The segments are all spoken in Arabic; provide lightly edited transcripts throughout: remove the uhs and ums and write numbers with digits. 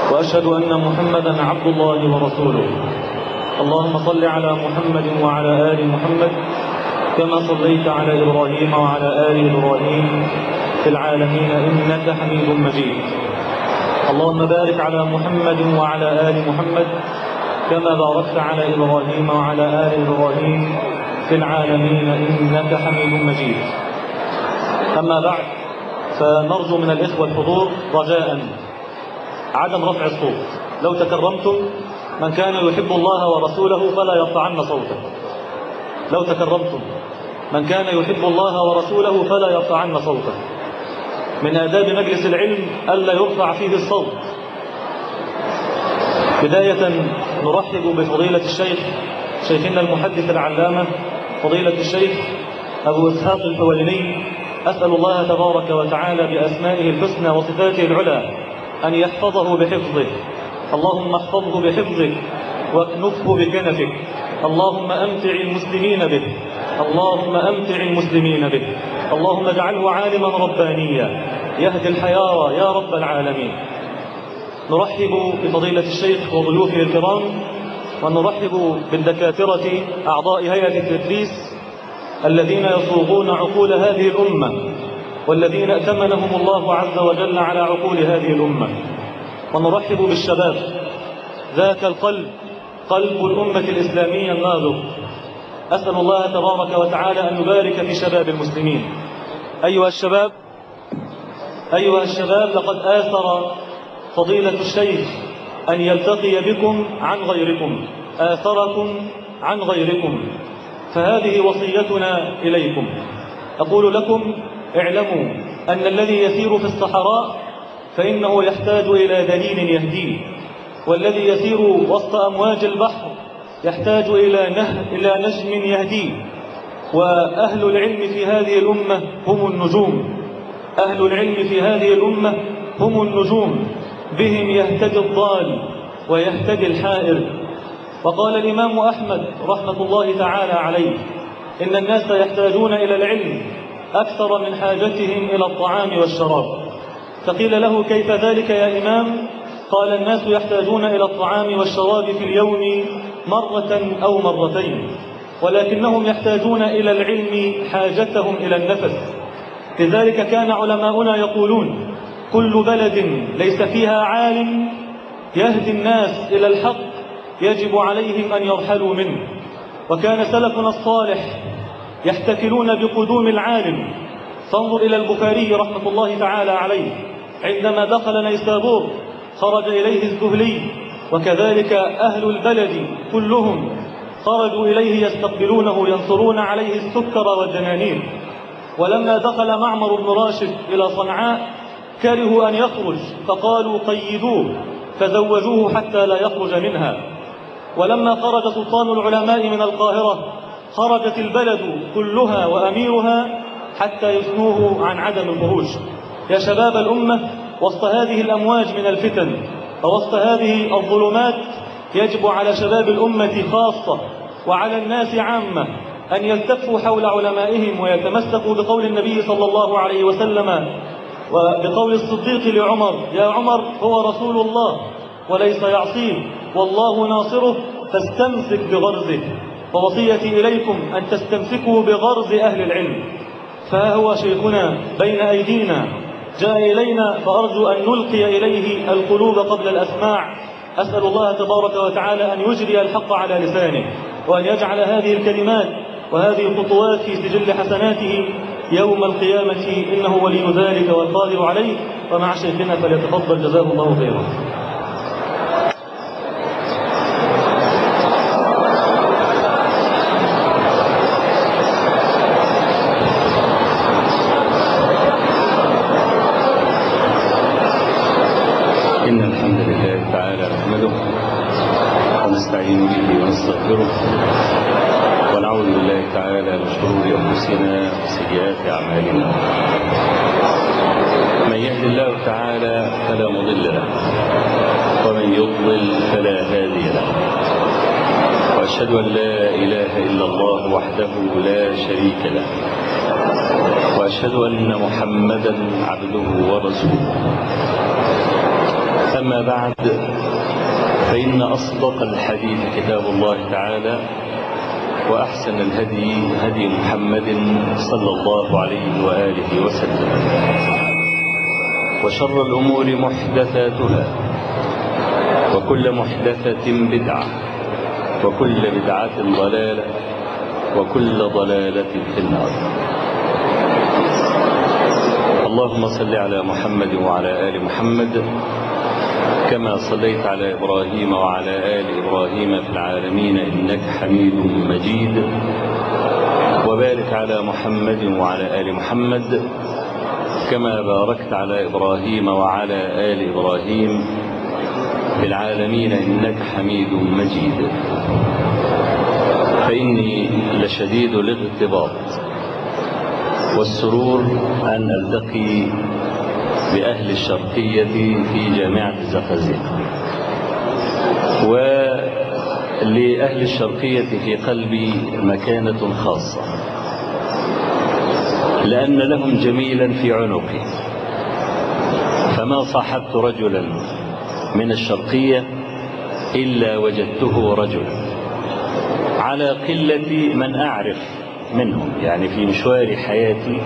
وأشهد أن محمدا عبد الله ورسوله. اللهم صل على محمد وعلى آل محمد كما صليت على إبراهيم وعلى آل إبراهيم في العالمين إنك حميد مجيد. اللهم بارك على محمد وعلى آل محمد كما باركت على إبراهيم وعلى آل إبراهيم في العالمين إنك حميد مجيد. أما بعد، فنرجو من الإخوة الحضور رجاء عدم رفع الصوت. لو تكرمتم، من كان يحب الله ورسوله فلا يرفعن صوته. لو تكرمتم، من كان يحب الله ورسوله فلا يرفعن صوته. من آداب مجلس العلم ألا يرفع فيه الصوت. بداية نرحب بفضيلة الشيخ، شيخنا المحدث العلامة فضيلة الشيخ أبو إسحاق الحويني. أسأل الله تبارك وتعالى بأسمائه الحسنى وصفاته العلى أن يحفظه بحفظه. اللهم احفظه بحفظك واكنفه بكنفك. اللهم أمتع المسلمين به، اللهم أمتع المسلمين به. اللهم اجعله عالما ربانيا يهدي الحيارى يا رب العالمين. نرحب بفضيلة الشيخ وضيوفه الكرام، ونرحب بالدكاترة أعضاء هيئة التدريس الذين يصوغون عقول هذه الأمة، والذين ائتمنهم الله عز وجل على عقول هذه الأمة. ونرحب بالشباب، ذاك القلب، قلب الأمة الإسلامية الناضج. أسأل الله تبارك وتعالى أن يبارك في شباب المسلمين. أيها الشباب، لقد آثر فضيلة الشيخ أن يلتقي بكم عن غيركم، آثركم عن غيركم، فهذه وصيتنا إليكم. أقول لكم: اعلموا أن الذي يسير في الصحراء فإنه يحتاج إلى دليل يهديه، والذي يسير وسط أمواج البحر يحتاج إلى نجم يهديه. وأهل العلم في هذه الأمة هم النجوم، أهل العلم في هذه الأمة هم النجوم، بهم يهتدي الضال ويهتدي الحائر. وقال الإمام أحمد رحمة الله تعالى عليه: إن الناس يحتاجون إلى العلم أكثر من حاجتهم إلى الطعام والشراب. فقيل له: كيف ذلك يا إمام؟ قال: الناس يحتاجون إلى الطعام والشراب في اليوم مرة أو مرتين، ولكنهم يحتاجون إلى العلم حاجتهم إلى النفس. لذلك كان علماؤنا يقولون: كل بلد ليس فيها عالم يهدي الناس إلى الحق يجب عليهم أن يرحلوا منه. وكان سلفنا الصالح يحتفلون بقدوم العالم. فانظر إلى البخاري رحمة الله تعالى عليه، عندما دخل نيسابور خرج إليه الزهلي، وكذلك أهل البلد كلهم خرجوا إليه يستقبلونه ينصرون عليه السكر والدنانير. ولما دخل معمر بن راشد إلى صنعاء كرهوا أن يخرج، فقالوا: قيدوه، فزوجوه حتى لا يخرج منها. ولما خرج سلطان العلماء من القاهرة خرجت البلد كلها وأميرها حتى يثنوه عن عدم الخروج. يا شباب الأمة، وسط هذه الأمواج من الفتن ووسط هذه الظلمات يجب على شباب الأمة خاصة وعلى الناس عامة أن يلتفوا حول علمائهم ويتمسكوا بقول النبي صلى الله عليه وسلم وبقول الصديق لعمر: يا عمر، هو رسول الله وليس يعصيه والله ناصره، فاستمسك بغرزه. ووصيتي إليكم أن تستمسكوا بغرز أهل العلم. فها هو شيخنا بين أيدينا جاء إلينا، فأرجو أن نلقي إليه القلوب قبل الأسماع. أسأل الله تبارك وتعالى أن يجري الحق على لسانه، وأن يجعل هذه الكلمات وهذه الخطوات في سجل حسناته يوم القيامة، إنه ولي ذلك والقادر عليه. ومع شيخنا فليتفضل جزاه الله خيرا. إن الحمد لله تعالى نحمده ونستعين به ونستغفره، ونعوذ بالله تعالى من شرور أنفسنا وسيئات أعمالنا. من يهد الله تعالى فلا مضل له، ومن يضلل فلا هادي له. وأشهد أن لا إله إلا الله وحده لا شريك له، وأشهد أن محمدا عبده ورسوله. أما بعد، فإن أصدق الحديث كتاب الله تعالى، وأحسن الهدي هدي محمد صلى الله عليه وآله وسلم، وشر الأمور محدثاتها، وكل محدثة بدعة، وكل بدعة ضلالة، وكل ضلالة في النار. اللهم صل على محمد وعلى آل محمد كما صليت على إبراهيم وعلى آل إبراهيم في العالمين إنك حميد مجيد، وبارك على محمد وعلى آل محمد كما باركت على إبراهيم وعلى آل إبراهيم في العالمين إنك حميد مجيد. فإني لشديد الاغتباط والسرور أن ألتقي بأهل الشرقية في جامعة الزقازيق، ولأهل الشرقية في قلبي مكانة خاصة، لأن لهم جميلا في عنقي، فما صاحبت رجلا من الشرقية إلا وجدته رجلا على قلة من أعرف منهم، يعني في مشوار حياتي،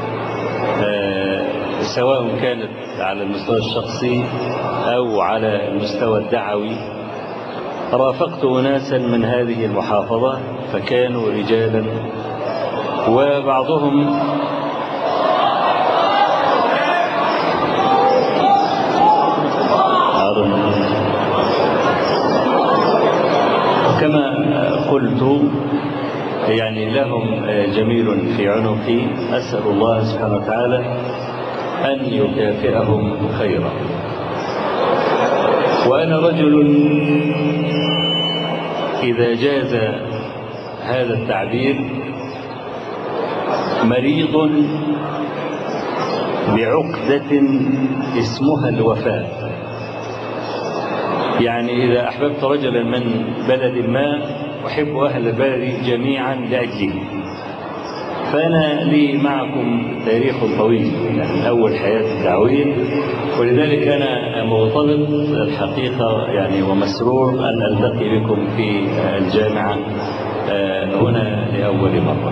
سواء كانت على المستوى الشخصي أو على المستوى الدعوي، رافقت أناسا من هذه المحافظة فكانوا رجالا، وبعضهم كما قلت يعني لهم جميل في عنقي، أسأل الله سبحانه وتعالى أن يكافئهم خيرا. وأنا رجل إذا جاز هذا التعبير مريض بعقدة اسمها الوفاء، يعني إذا أحببت رجلا من بلد ما أحب أهل البلد جميعا لأجله. فأنا لي معكم تاريخ طويل، يعني من أول حياتي الدعوية، ولذلك أنا مرتبط الحقيقة يعني ومسرور أن ألتقي بكم في الجامعة هنا لأول مرة.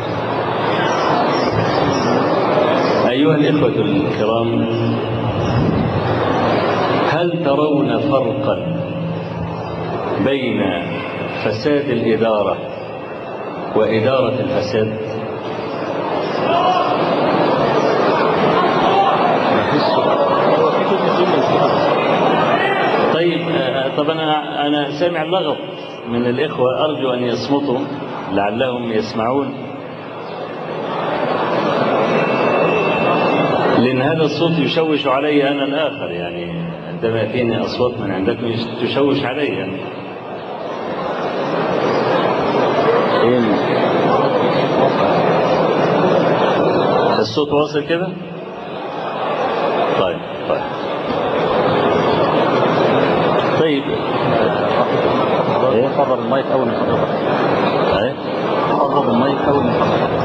أيها الإخوة الكرام، هل ترون فرقا بين فساد الإدارة وإدارة الفساد؟ طيب، طب أنا سامع لغط من الإخوة، أرجو أن يصمتوا لعلهم يسمعون، لأن هذا الصوت يشوش علي أنا الآخر، يعني عندما يأتيني أصوات من عندكم تشوش علي. الصوت واصل كده؟ طيب قرب المايك أول من حضرتك. قرب المايك أول من حضرتك.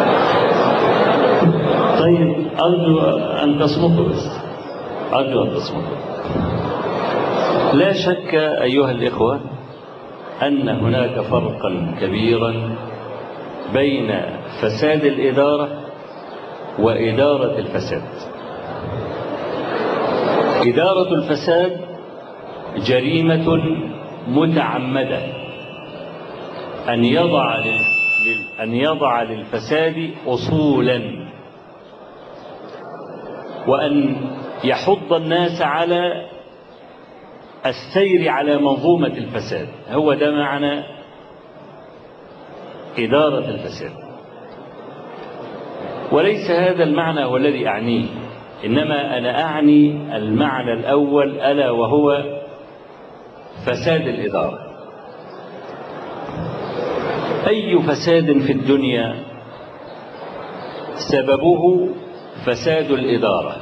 طيب، أرجو أن تصمتوا بس، أرجو أن تصمتوا. لا شك أيها الإخوة أن هناك فرقا كبيرا بين فساد الإدارة وإدارة الفساد. إدارة الفساد جريمة متعمدة، أن يضع للفساد أصولا، وأن يحض الناس على السير على منظومة الفساد. هو ده معنى إدارة الفساد، وليس هذا المعنى هو الذي أعنيه، إنما أنا أعني المعنى الأول، ألا وهو فساد الإدارة. أي فساد في الدنيا سببه فساد الإدارة،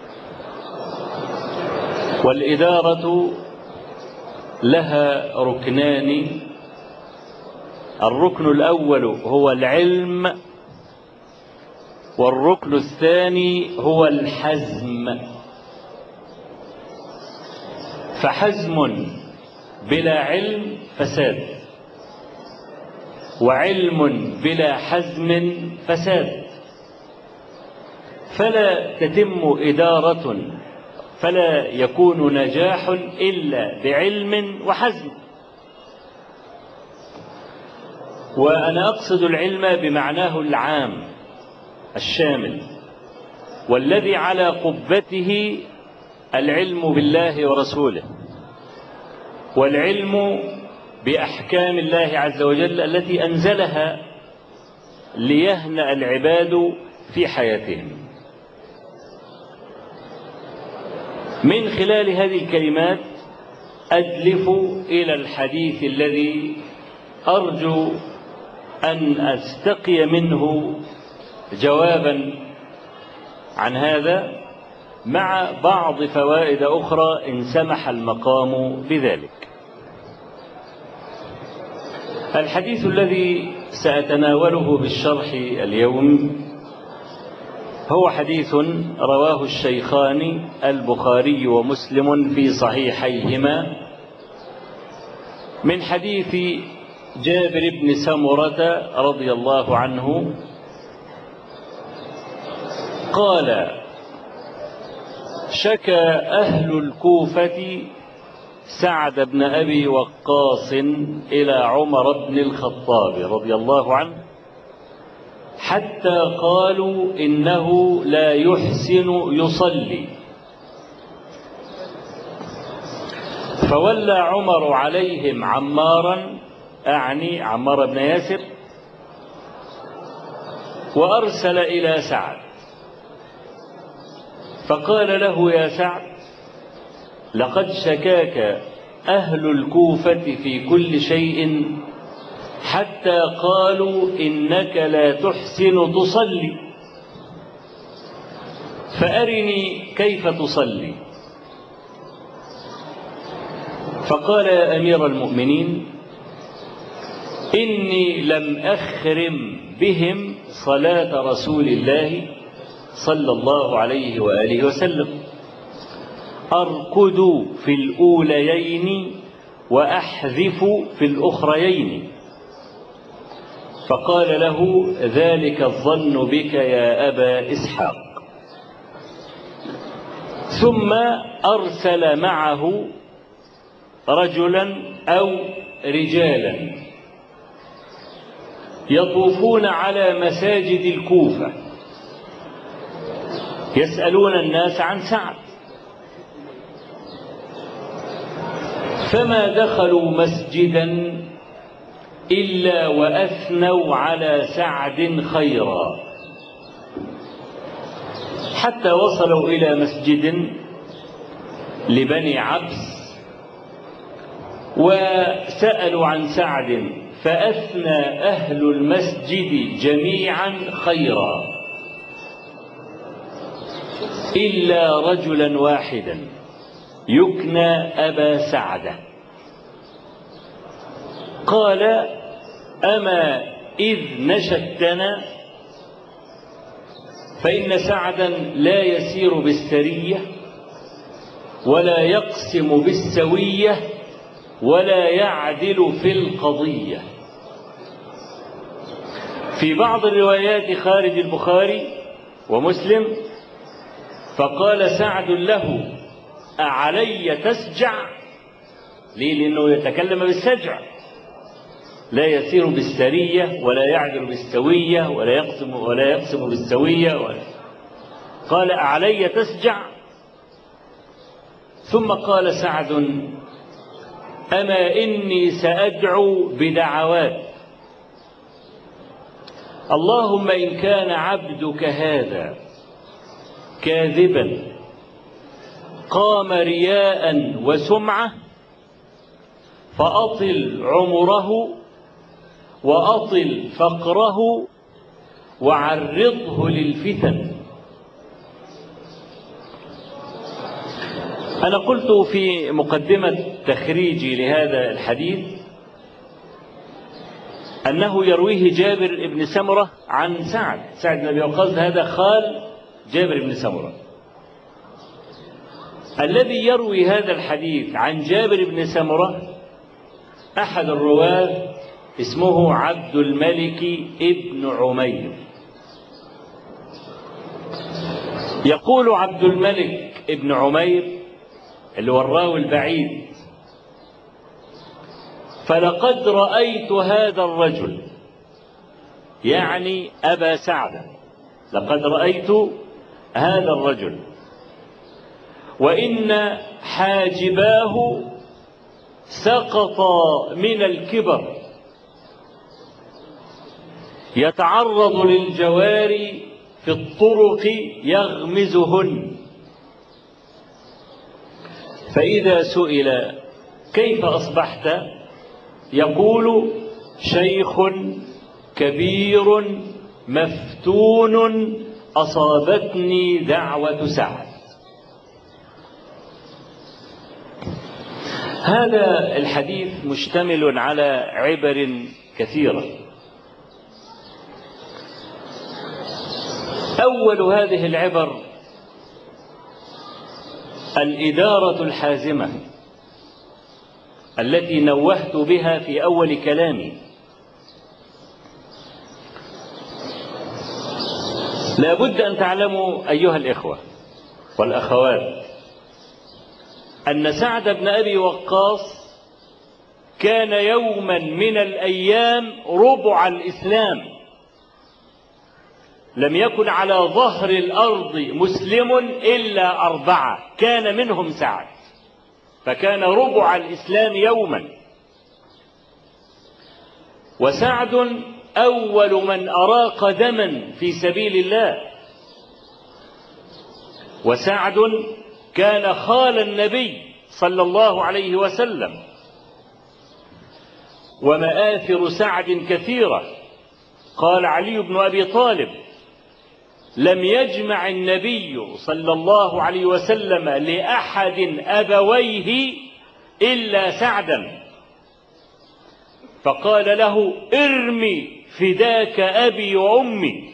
والإدارة لها ركنان. الركن الأول هو العلم، والركن الثاني هو الحزم. فحزم بلا علم فساد، وعلم بلا حزم فساد، فلا تتم إدارة، فلا يكون نجاح إلا بعلم وحزم. وأنا أقصد العلم بمعناه العام الشامل، والذي على قبته العلم بالله ورسوله، والعلم بأحكام الله عز وجل التي أنزلها ليهنأ العباد في حياتهم. من خلال هذه الكلمات أدلف إلى الحديث الذي أرجو أن أستقي منه جوابا عن هذا، مع بعض فوائد أخرى إن سمح المقام بذلك. الحديث الذي سأتناوله بالشرح اليوم هو حديث رواه الشيخان البخاري ومسلم في صحيحيهما من حديث جابر بن سمرة رضي الله عنه قال: شكى أهل الكوفة سعد بن أبي وقاص إلى عمر بن الخطاب رضي الله عنه حتى قالوا إنه لا يحسن يصلي، فولى عمر عليهم عمارا، أعني عمار بن ياسر، وأرسل إلى سعد فقال له: يا سعد، لقد شكاك أهل الكوفة في كل شيء حتى قالوا إنك لا تحسن تصلي، فأرني كيف تصلي. فقال: يا أمير المؤمنين، إني لم أخرم بهم صلاة رسول الله صلى الله عليه وآله وسلم، أركض في الأوليين وأحذف في الأخريين. فقال له: ذلك الظن بك يا أبا إسحاق. ثم أرسل معه رجلا أو رجالا يطوفون على مساجد الكوفة يسألون الناس عن سعد، فما دخلوا مسجدا إلا وأثنوا على سعد خيرا، حتى وصلوا إلى مسجد لبني عبس وسألوا عن سعد، فأثنى أهل المسجد جميعا خيرا إلا رجلا واحدا يكنى أبا سعدة. قال: أما إذ نشدتنا، فإن سعدا لا يسير بالسرية ولا يقسم بالسوية ولا يعدل في القضية. في بعض الروايات خارج البخاري ومسلم فقال سعد له: أعلي تسجع؟ ليه؟ لأنه يتكلم بالسجع، لا يسير بالسرية ولا يعدل بالسوية ولا يقسم بالسوية قال: أعلي تسجع؟ ثم قال سعد: أما إني سأدعو بدعوات، اللهم إن كان عبدك هذا كاذبا قام رياء وسمعة فأطل عمره وأطل فقره وعرضه للفتن. أنا قلت في مقدمة تخريجي لهذا الحديث أنه يرويه جابر بن سمرة عن سعد بن أبي وقاص، هذا خال جابر بن سمرة. الذي يروي هذا الحديث عن جابر بن سمرة أحد الرواة اسمه عبد الملك ابن عمير. يقول عبد الملك ابن عمير اللي هو الراوي البعيد: فلقد رأيت هذا الرجل، يعني أبا سعد، لقد رأيت هذا الرجل وإن حاجباه سقطا من الكبر يتعرض للجواري في الطرق يغمزهن، فإذا سئل كيف أصبحت يقول: شيخ كبير مفتون أصابتني دعوة سعد. هذا الحديث مشتمل على عبر كثيرة. أول هذه العبر الإدارة الحازمة التي نوهت بها في أول كلامي. لا بد أن تعلموا أيها الإخوة والأخوات أن سعد بن أبي وقاص كان يوما من الأيام ربع الإسلام. لم يكن على ظهر الأرض مسلم إلا 4 كان منهم سعد، فكان ربع الإسلام يوما. وسعد أول من أراق دما في سبيل الله، وسعد كان خال النبي صلى الله عليه وسلم. ومآثر سعد كثيرة. قال علي بن أبي طالب: لم يجمع النبي صلى الله عليه وسلم لأحد أبويه إلا سعدا، فقال له: ارمي فداك أبي وأمي.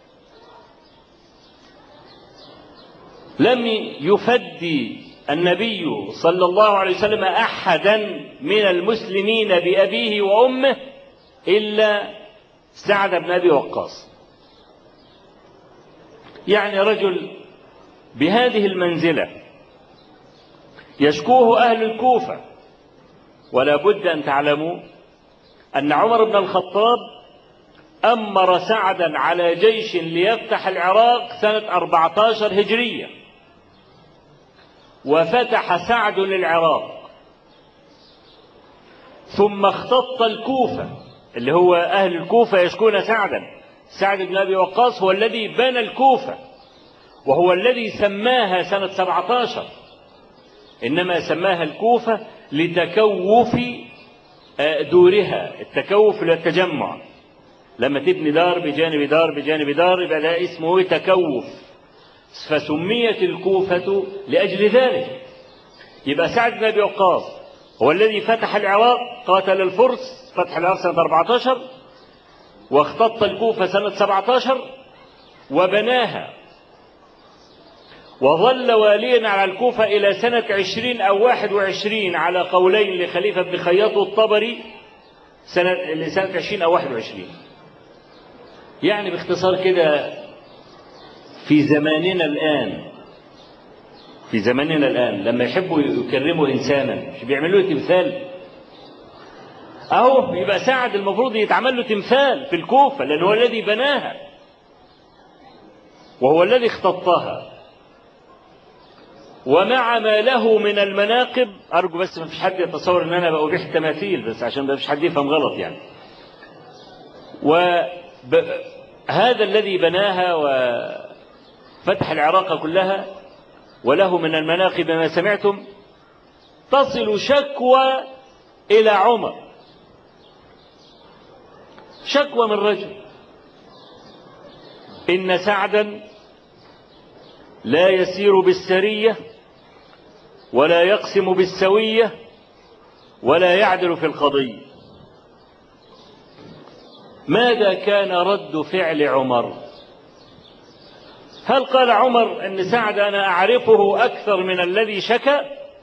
لم يفدي النبي صلى الله عليه وسلم أحدا من المسلمين بأبيه وأمه إلا سعد بن أبي وقاص. يعني رجل بهذه المنزلة يشكوه أهل الكوفة. ولا بد أن تعلموا أن عمر بن الخطاب أمر سعدا على جيش ليفتح العراق سنة 14 هجرية، وفتح سعد العراق، ثم اختط الكوفة، اللي هو أهل الكوفة يشكون سعدا. سعد بن أبي وقاص هو الذي بنى الكوفة، وهو الذي سماها سنة 17، إنما سماها الكوفة لتكوف دورها، التكوف للتجمع. لما تبني دار بجانب دار بجانب دار يبقى ده اسمه تكوف، فسميت الكوفة لأجل ذلك. يبقى سعد بن أبي وقاص هو الذي فتح العراق، قاتل الفرس، فتح العراق سنة 14، واختط الكوفة سنة 17 وبناها، وظل واليا على الكوفة إلى سنة 20 أو 21 على قولين لخليفة بن خياط الطبري، لسنة 20 أو 21. يعني باختصار كده في زماننا الآن لما يحبوا يكرموا إنسانا مش بيعملوا له تمثال؟ أهو يبقى سعد المفروض يتعمل له تمثال في الكوفة، لأنه هو الذي بناها وهو الذي اختطها. ومع ما له من المناقب، أرجو بس ما فيش حد يتصور أن أنا بأبيح تماثيل، بس عشان ما فيش حد يفهم غلط يعني. وهذا الذي بناها وفتح العراق كلها وله من المناقب ما سمعتم، تصل شكوى إلى عمر، شكوى من رجل: إن سعدا لا يسير بالسرية ولا يقسم بالسوية ولا يعدل في القضية. ماذا كان رد فعل عمر؟ هل قال عمر أن سعد أنا أعرفه أكثر من الذي شكى؟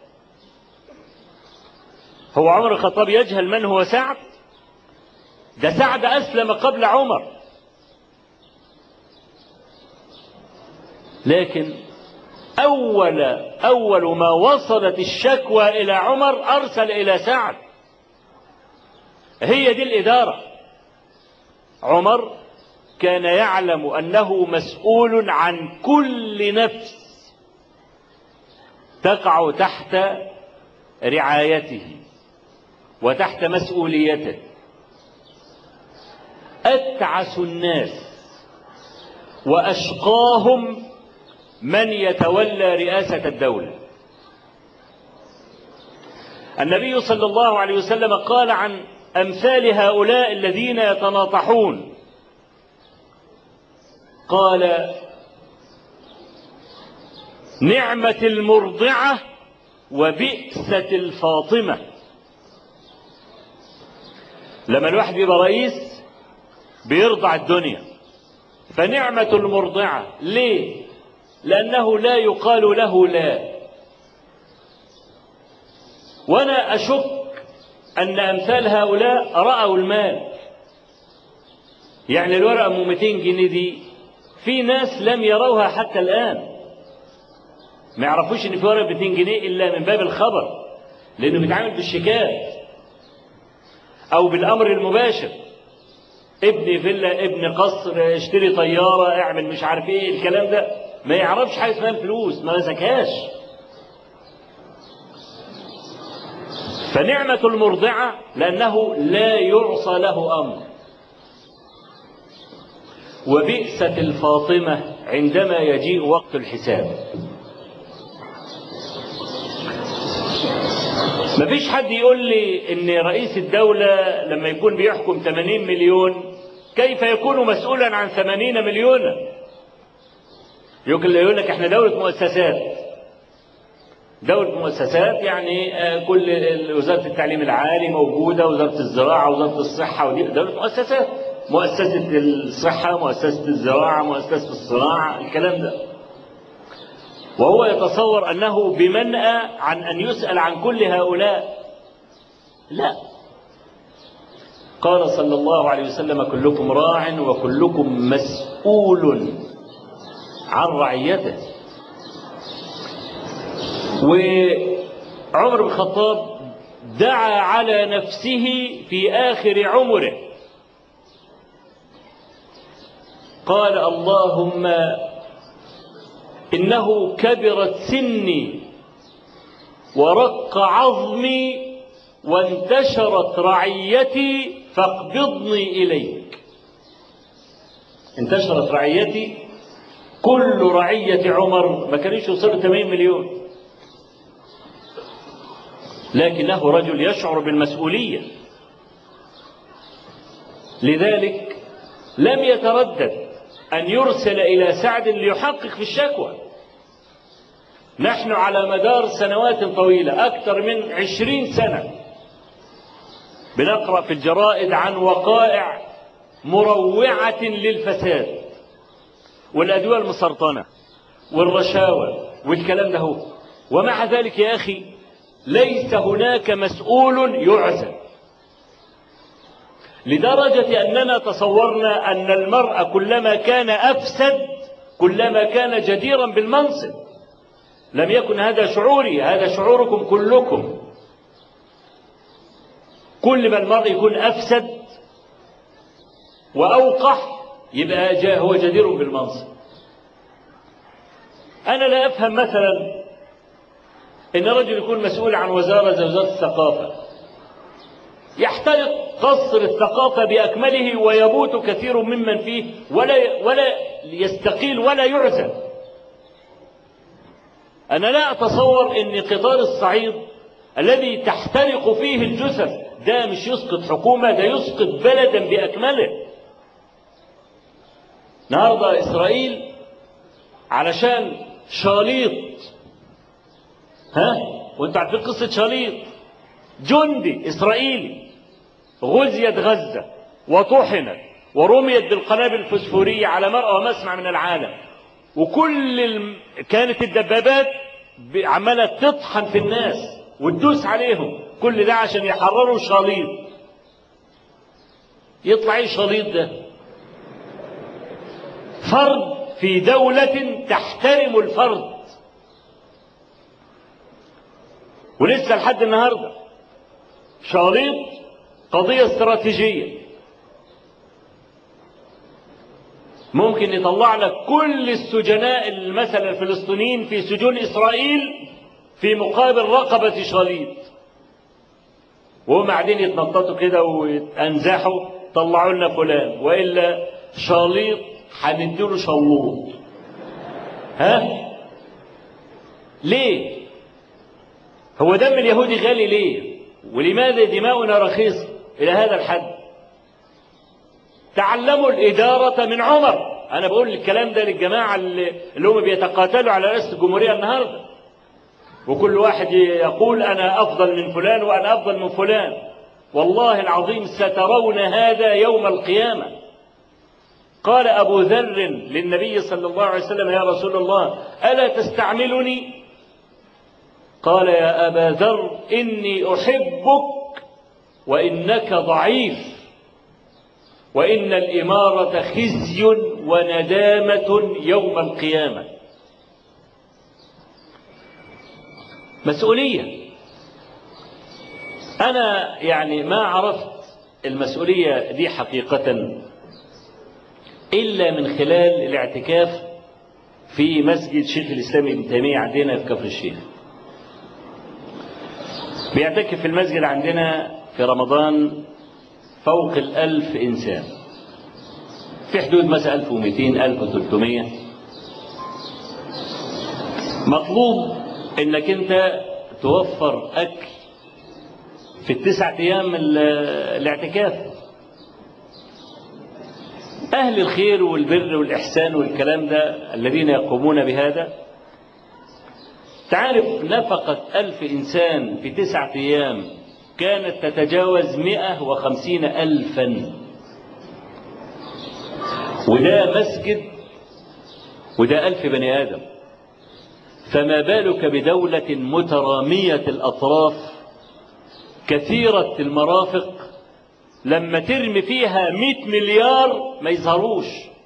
هو عمر الخطاب يجهل من هو سعد؟ ده سعد أسلم قبل عمر. لكن أول ما وصلت الشكوى إلى عمر أرسل إلى سعد. هي دي الإدارة. عمر كان يعلم أنه مسؤول عن كل نفس تقع تحت رعايته وتحت مسؤوليته. أتعس الناس وأشقاهم من يتولى رئاسة الدولة. النبي صلى الله عليه وسلم قال عن أمثال هؤلاء الذين يتناطحون، قال: نعمة المرضعة وبئسة الفاطمة. لما الواحد يبقى رئيس بيرضع الدنيا، فنعمة المرضعة ليه؟ لأنه لا يقال له لا. وأنا أشك أن أمثال هؤلاء رأوا المال. يعني الورقة ام 200 جنيه دي في ناس لم يروها حتى الآن، ما يعرفوش ان في ورقة ب 200 جنيه إلا من باب الخبر، لأنه بيتعامل بالشيكات أو بالأمر المباشر. ابني فيلا، ابن قصر، اشتري طيارة، اعمل مش عارف ايه، الكلام ده ما يعرفش حاجة اسمها الفلوس، ما مسكهاش. فنعمة المرضعة لأنه لا يعصى له أمر. وبئسة الفاطمة عندما يجيء وقت الحساب. مفيش حد يقول لي ان رئيس الدولة لما يكون بيحكم 80 مليون كيف يكون مسؤولا عن 80 مليونا. يقول لك احنا دولة مؤسسات. دولة مؤسسات يعني كل وزارة التعليم العالي موجودة، وزارة الزراعة، وزارة الصحة، ودي دولة مؤسسات. مؤسسة الصحة، مؤسسة الزراعة، مؤسسة الصناعة، الكلام ده. وهو يتصور أنه بمنأى عن أن يسأل عن كل هؤلاء. لا. قال صلى الله عليه وسلم: كلكم راع وكلكم مسؤول عن رعيته. وعمر بن الخطاب دعا على نفسه في آخر عمره، قال: اللهم إنه كبرت سني ورق عظمي وانتشرت رعيتي فاقبضني إليك. انتشرت رعيتي، كل رعية عمر ما كانش يوصل 80 مليون، لكنه رجل يشعر بالمسؤولية. لذلك لم يتردد أن يرسل إلى سعد ليحقق في الشكوى. نحن على مدار سنوات طويلة، أكثر من 20 سنة، بنقرأ في الجرائد عن وقائع مروعة للفساد والأدوية المسرطنة والرشاوى والكلام ده هو. ومع ذلك يا أخي ليس هناك مسؤول يعزل، لدرجة أننا تصورنا أن المرء كلما كان أفسد كلما كان جديرا بالمنصب. لم يكن هذا شعوري، هذا شعوركم كلكم. كل ما المرء يكون أفسد وأوقح يبقى هو جدير بالمنصب. أنا لا أفهم مثلا إن رجل يكون مسؤول عن وزارة زي وزارة الثقافة، يحترق قصر الثقافة بأكمله ويموت كثير ممن فيه ولا يستقيل ولا يعزل. أنا لا أتصور أن قطار الصعيد الذي تحترق فيه الجثث ده مش يسقط حكومة، ده يسقط بلدا بأكمله. النهارده إسرائيل علشان شاليط، وانتوا عارفين قصة شاليط، جندي إسرائيلي غزيت غزة وطحنت ورميت بالقنابل الفسفورية على مرأى ومسمع من العالم، كانت الدبابات عمالة تطحن في الناس وتدوس عليهم، كل ده عشان يحرروا شاليط. يطلع ايه شاليط ده؟ فرد في دولة تحترم الفرد، ولسه لحد النهارده شاليط قضية استراتيجية ممكن يطلع لك كل السجناء مثلا الفلسطينيين في سجون إسرائيل في مقابل رقبة شاليط، وهم قاعدين يتنططوا كده وينزحوا طلعوا لنا فلان، وإلا شاليط هنديله شلوط. ها؟ ليه؟ هو دم اليهودي غالي ليه؟ ولماذا دماؤنا رخيصة إلى هذا الحد؟ تعلموا الإدارة من عمر. أنا بقول الكلام ده للجماعة اللي هم بيتقاتلوا على رئاسة الجمهورية النهاردة، وكل واحد يقول أنا أفضل من فلان وأنا أفضل من فلان. والله العظيم سترون هذا يوم القيامة. قال أبو ذر للنبي صلى الله عليه وسلم: يا رسول الله ألا تستعملني؟ قال: يا أبا ذر إني أحبك وإنك ضعيف، وإن الإمارة خزي وندامة يوم القيامة. مسؤولية. أنا يعني ما عرفت المسؤولية دي حقيقة إلا من خلال الاعتكاف في مسجد شيخ الإسلام ابن تيمية عندنا في كفر الشيخ. بيعتكف في المسجد عندنا في رمضان فوق 1000 إنسان، في حدود مثلا 1200 1300. مطلوب إنك أنت توفر أكل في ال9 أيام الاعتكاف. أهل الخير والبر والإحسان والكلام ده الذين يقومون بهذا، تعرف نفقة 1000 إنسان في 9 أيام كانت تتجاوز 150,000، وده مسجد وده 1000 بني آدم، فما بالك بدولة مترامية الأطراف كثيرة المرافق لما ترمي فيها 100 مليار ما يظهروش.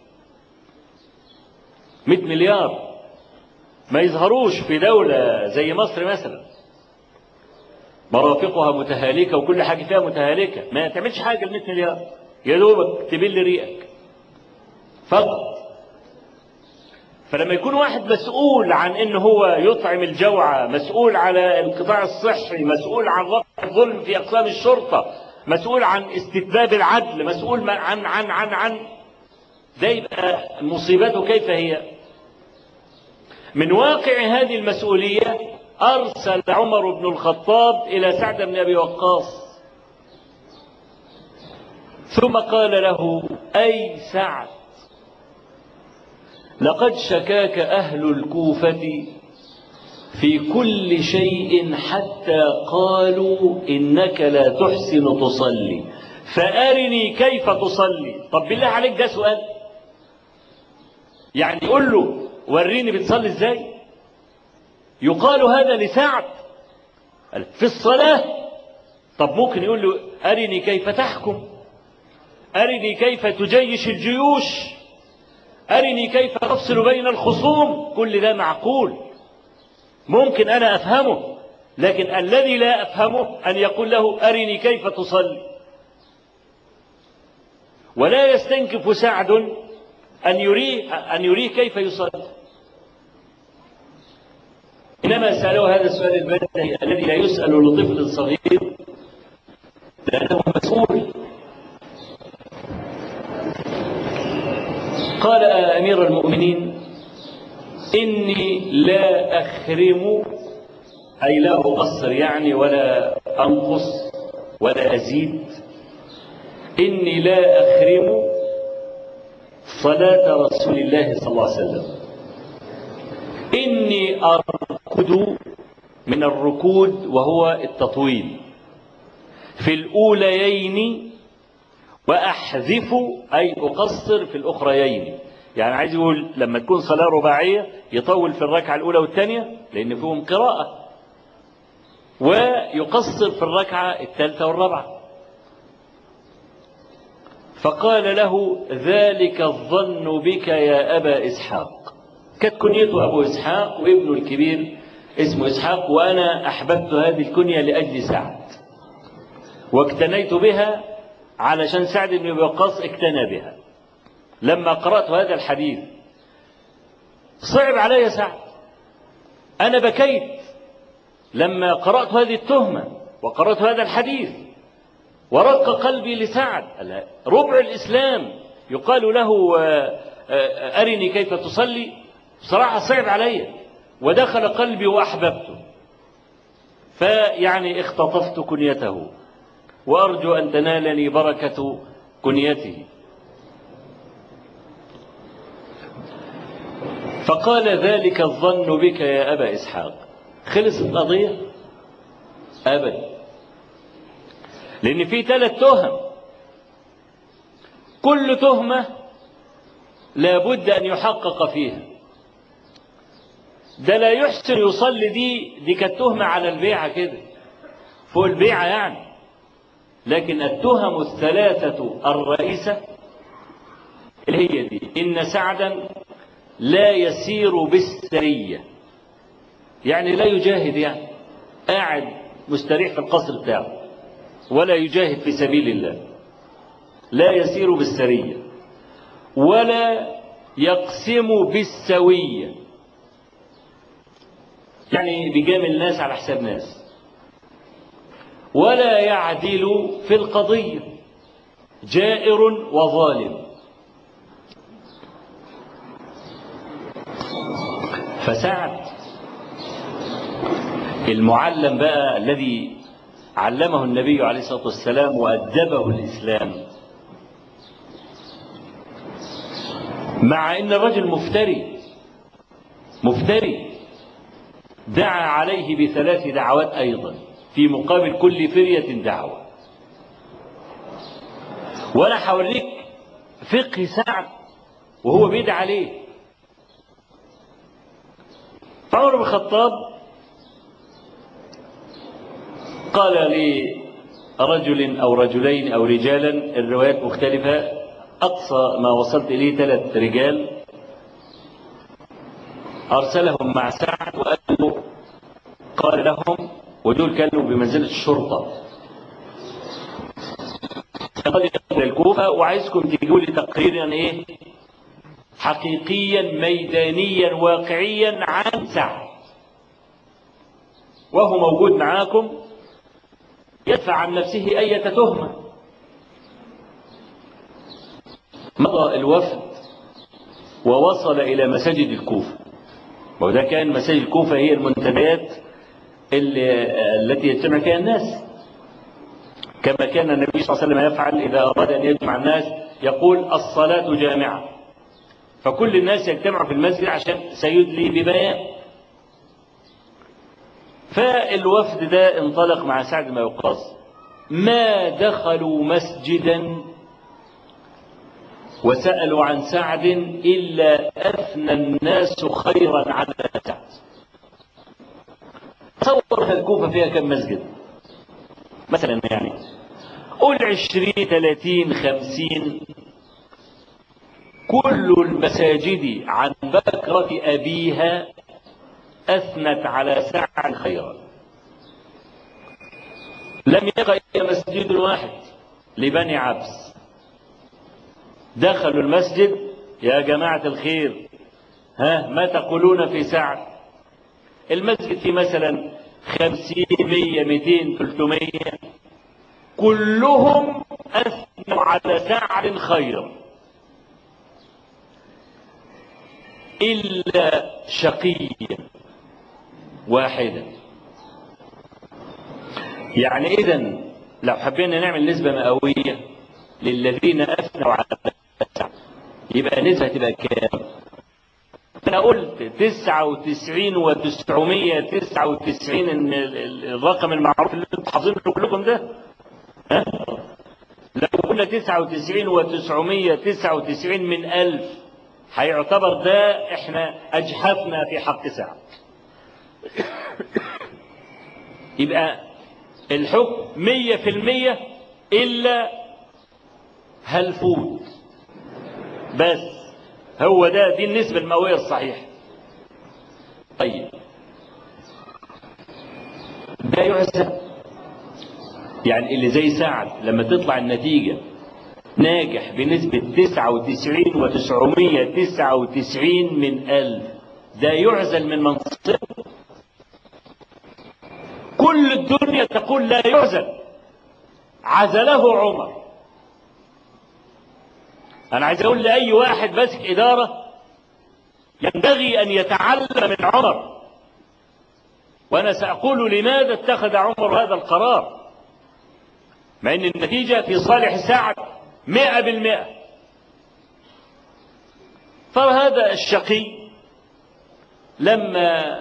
100 مليار ما يظهروش في دولة زي مصر مثلا، مرافقها متهالكة وكل حاجة فيها متهالكة، ما تعملش حاجة ال100 مليار، يا دوبك تبل ريقك فقط. فلما يكون واحد مسؤول عن إن هو يطعم الجوعى، مسؤول على القطاع الصحي، مسؤول عن رفع الظلم في أقسام الشرطة، مسؤول عن استتباب العدل، مسؤول عن ده يبقى مصيبته كيف هي؟ من واقع هذه المسؤولية أرسل عمر بن الخطاب إلى سعد بن أبي وقاص، ثم قال له: أي سعد، لقد شكاك أهل الكوفة في كل شيء حتى قالوا إنك لا تحسن تصلي، فأرني كيف تصلي. طب بالله عليك ده سؤال؟ يعني قل له وريني بتصلي ازاي؟ يقال هذا لسعد في الصلاة. طب ممكن يقول له أرني كيف تحكم، أرني كيف تجيش الجيوش، أرني كيف تفصل بين الخصوم. كل ده معقول، ممكن أنا أفهمه، لكن الذي لا أفهمه أن يقول له أرني كيف تصلي. ولا يستنكف سعد أن يريه كيف يصلي، إنما سألوه هذا السؤال البديهي الذي لا يسأل لطفل صغير لأنه مسؤول. قال: أمير المؤمنين، إني لا أخرم، أي لا أقصر يعني ولا أنقص ولا أزيد، إني لا أخرم صلاة رسول الله صلى الله عليه وسلم. إني أركض من الركود وهو التطويل في الأوليين، وأحذف أي أقصر في الأخريين. يعني عايز يقول لما تكون صلاة رباعية يطول في الركعة الأولى والثانية لأن فيهم قراءة، ويقصر في الركعة الثالثة والرابعة. فقال له ذلك الظن بك يا أبا إسحاق. كانت كنيته أبو إسحاق وابنه الكبير اسمه إسحاق، وأنا أحببت هذه الكنية لأجل سعد واقتنيت بها علشان سعد بن أبي وقاص اقتنى بها. لما قرأت هذا الحديث صعب علي سعد، أنا بكيت لما قرأت هذه التهمة وقرأت هذا الحديث، ورق قلبي لسعد. ربع الإسلام يقال له أرني كيف تصلي. بصراحة صعب علي ودخل قلبي وأحببته، فيعني اختطفت كنيته وأرجو أن تنالني بركة كنيته. فقال ذلك الظن بك يا أبا إسحاق. خلصت القضية؟ أبدا، لأن في 3 تهم، كل تهمة لابد أن يحقق فيها. ده لا يحسن يصلي، دي كانت تهمة على البيعة كده، فوق البيعة يعني. لكن التهم 3 الرئيسة اللي هي دي: إن سعدا لا يسير بالسرية، يعني لا يجاهد، يعني قاعد مستريح في القصر بتاعه ولا يجاهد في سبيل الله، لا يسير بالسرية، ولا يقسم بالسوية، يعني بيجامل الناس على حساب ناس، ولا يعدل في القضية، جائر وظالم. فسعد المعلم بقى الذي علمه النبي عليه الصلاة والسلام وأدبه الإسلام، مع أن الرجل مفتري دعا عليه ب3 دعوات أيضا في مقابل كل فرية دعوة. وأنا هوريك فقه سعد وهو بيدعى عليه. عمر بن الخطاب قال لرجل أو رجلين أو رجالا، الروايات مختلفة، أقصى ما وصلت إليه 3 رجال، أرسلهم مع سعد قال لهم، ودول كانوا بمنزلة الشرطة، قد إلى الكوفة وعايزكم تجيبوا لي تقريرا حقيقيا ميدانيا واقعيا عن سعد، وهو موجود معاكم يدفع عن نفسه أي تهمة. مضى الوفد ووصل إلى مساجد الكوفة، وده كان مساجد الكوفة هي المنتديات التي يجتمع فيها الناس، كما كان النبي صلى الله عليه وسلم يفعل إذا أراد أن يجمع الناس، يقول الصلاة جامعة، فكل الناس يجتمعوا في المسجد عشان سيدلي ببيان. فالوفد ده انطلق مع سعد بن وقاص، ما دخلوا مسجدا وسألوا عن سعد إلا أثنى الناس خيرا على سعد. تصور الكوفة فيها كم مسجد مثلا؟ يعني قول 20 30 50، كل المساجد عن بكرة أبيها أثنت على سعد خيرا. لم يبق إلا مسجد واحد لبني عبس، دخلوا المسجد: يا جماعة الخير، ما تقولون في سعد؟ المسجد فيه مثلا 50 100 200 300، كلهم أثنوا على سعد خيرا إلا شقيا واحدا. يعني إذن لو حبينا نعمل نسبة مئوية للذين أثنوا على سعد، يبقى نسبة تبقى كام؟ أنا قلت 99 و999، إن الرقم المعروف اللي انتم حافظينه كلكم ده، لو قلنا 99 و999 من 1000 هيعتبر ده احنا اجحفنا في حق سعد. يبقى الحكم 100% الا هالفوت بس، هو ده دي النسبة المئوية الصحيحة. طيب ده يحسب يعني اللي زي سعد لما تطلع النتيجة ناجح بنسبة 99.999 من 1000، ده يعزل من منصبه. كل الدنيا تقول لا يعزل، عزله عمر. أنا عايز أقول لأي واحد ماسك إدارة ينبغي أن يتعلم من عمر، وأنا سأقول لماذا اتخذ عمر هذا القرار، مع أن النتيجة في صالح سعد 100%. فهذا الشقي لما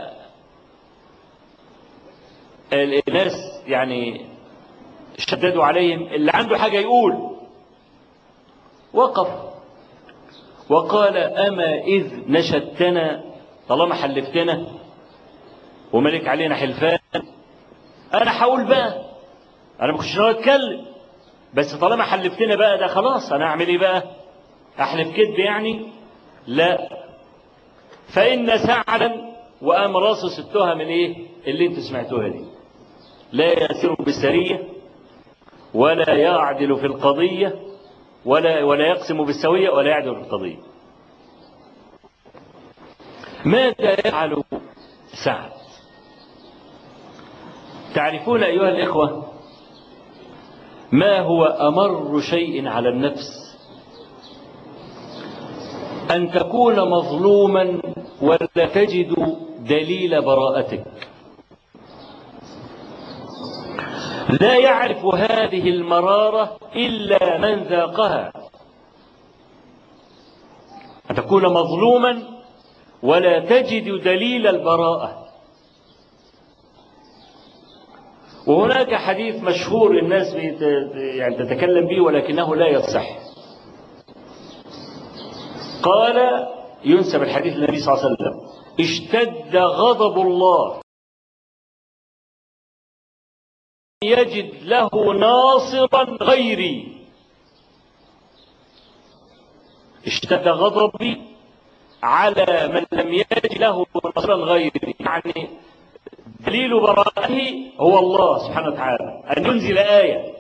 الناس يعني شددوا عليهم، اللي عنده حاجة يقول، وقف وقال: أما إذ نشدتنا، طالما حلفتنا وملك علينا حلفان، أنا هقول بقى، أنا ما كنتش ناوي أتكلم، بس طالما حلفتنا بقى ده خلاص، أنا أعمل إيه بقى؟ أحلف كذب يعني؟ لا. فإن سعدا وقام راصص التهم اللي انتوا سمعتوها دي، لا يسير بالسرية ولا يعدل في القضية ولا يقسم بالسوية ولا يعدل في القضية. ماذا يفعل سعد؟ تعرفون أيها الإخوة ما هو أمر شيء على النفس؟ أن تكون مظلوما ولا تجد دليل براءتك. لا يعرف هذه المرارة إلا من ذاقها. أن تكون مظلوما ولا تجد دليل البراءة. وهناك حديث مشهور الناس يعني تتكلم به ولكنه لا يصح. قال، ينسب الحديث للنبي صلى الله عليه وسلم: اشتد غضب الله يجد له ناصرا غيري. اشتد غضبي على من لم يجد له ناصرا غيري، يعني دليل براءته هو الله سبحانه وتعالى، أن ينزل آية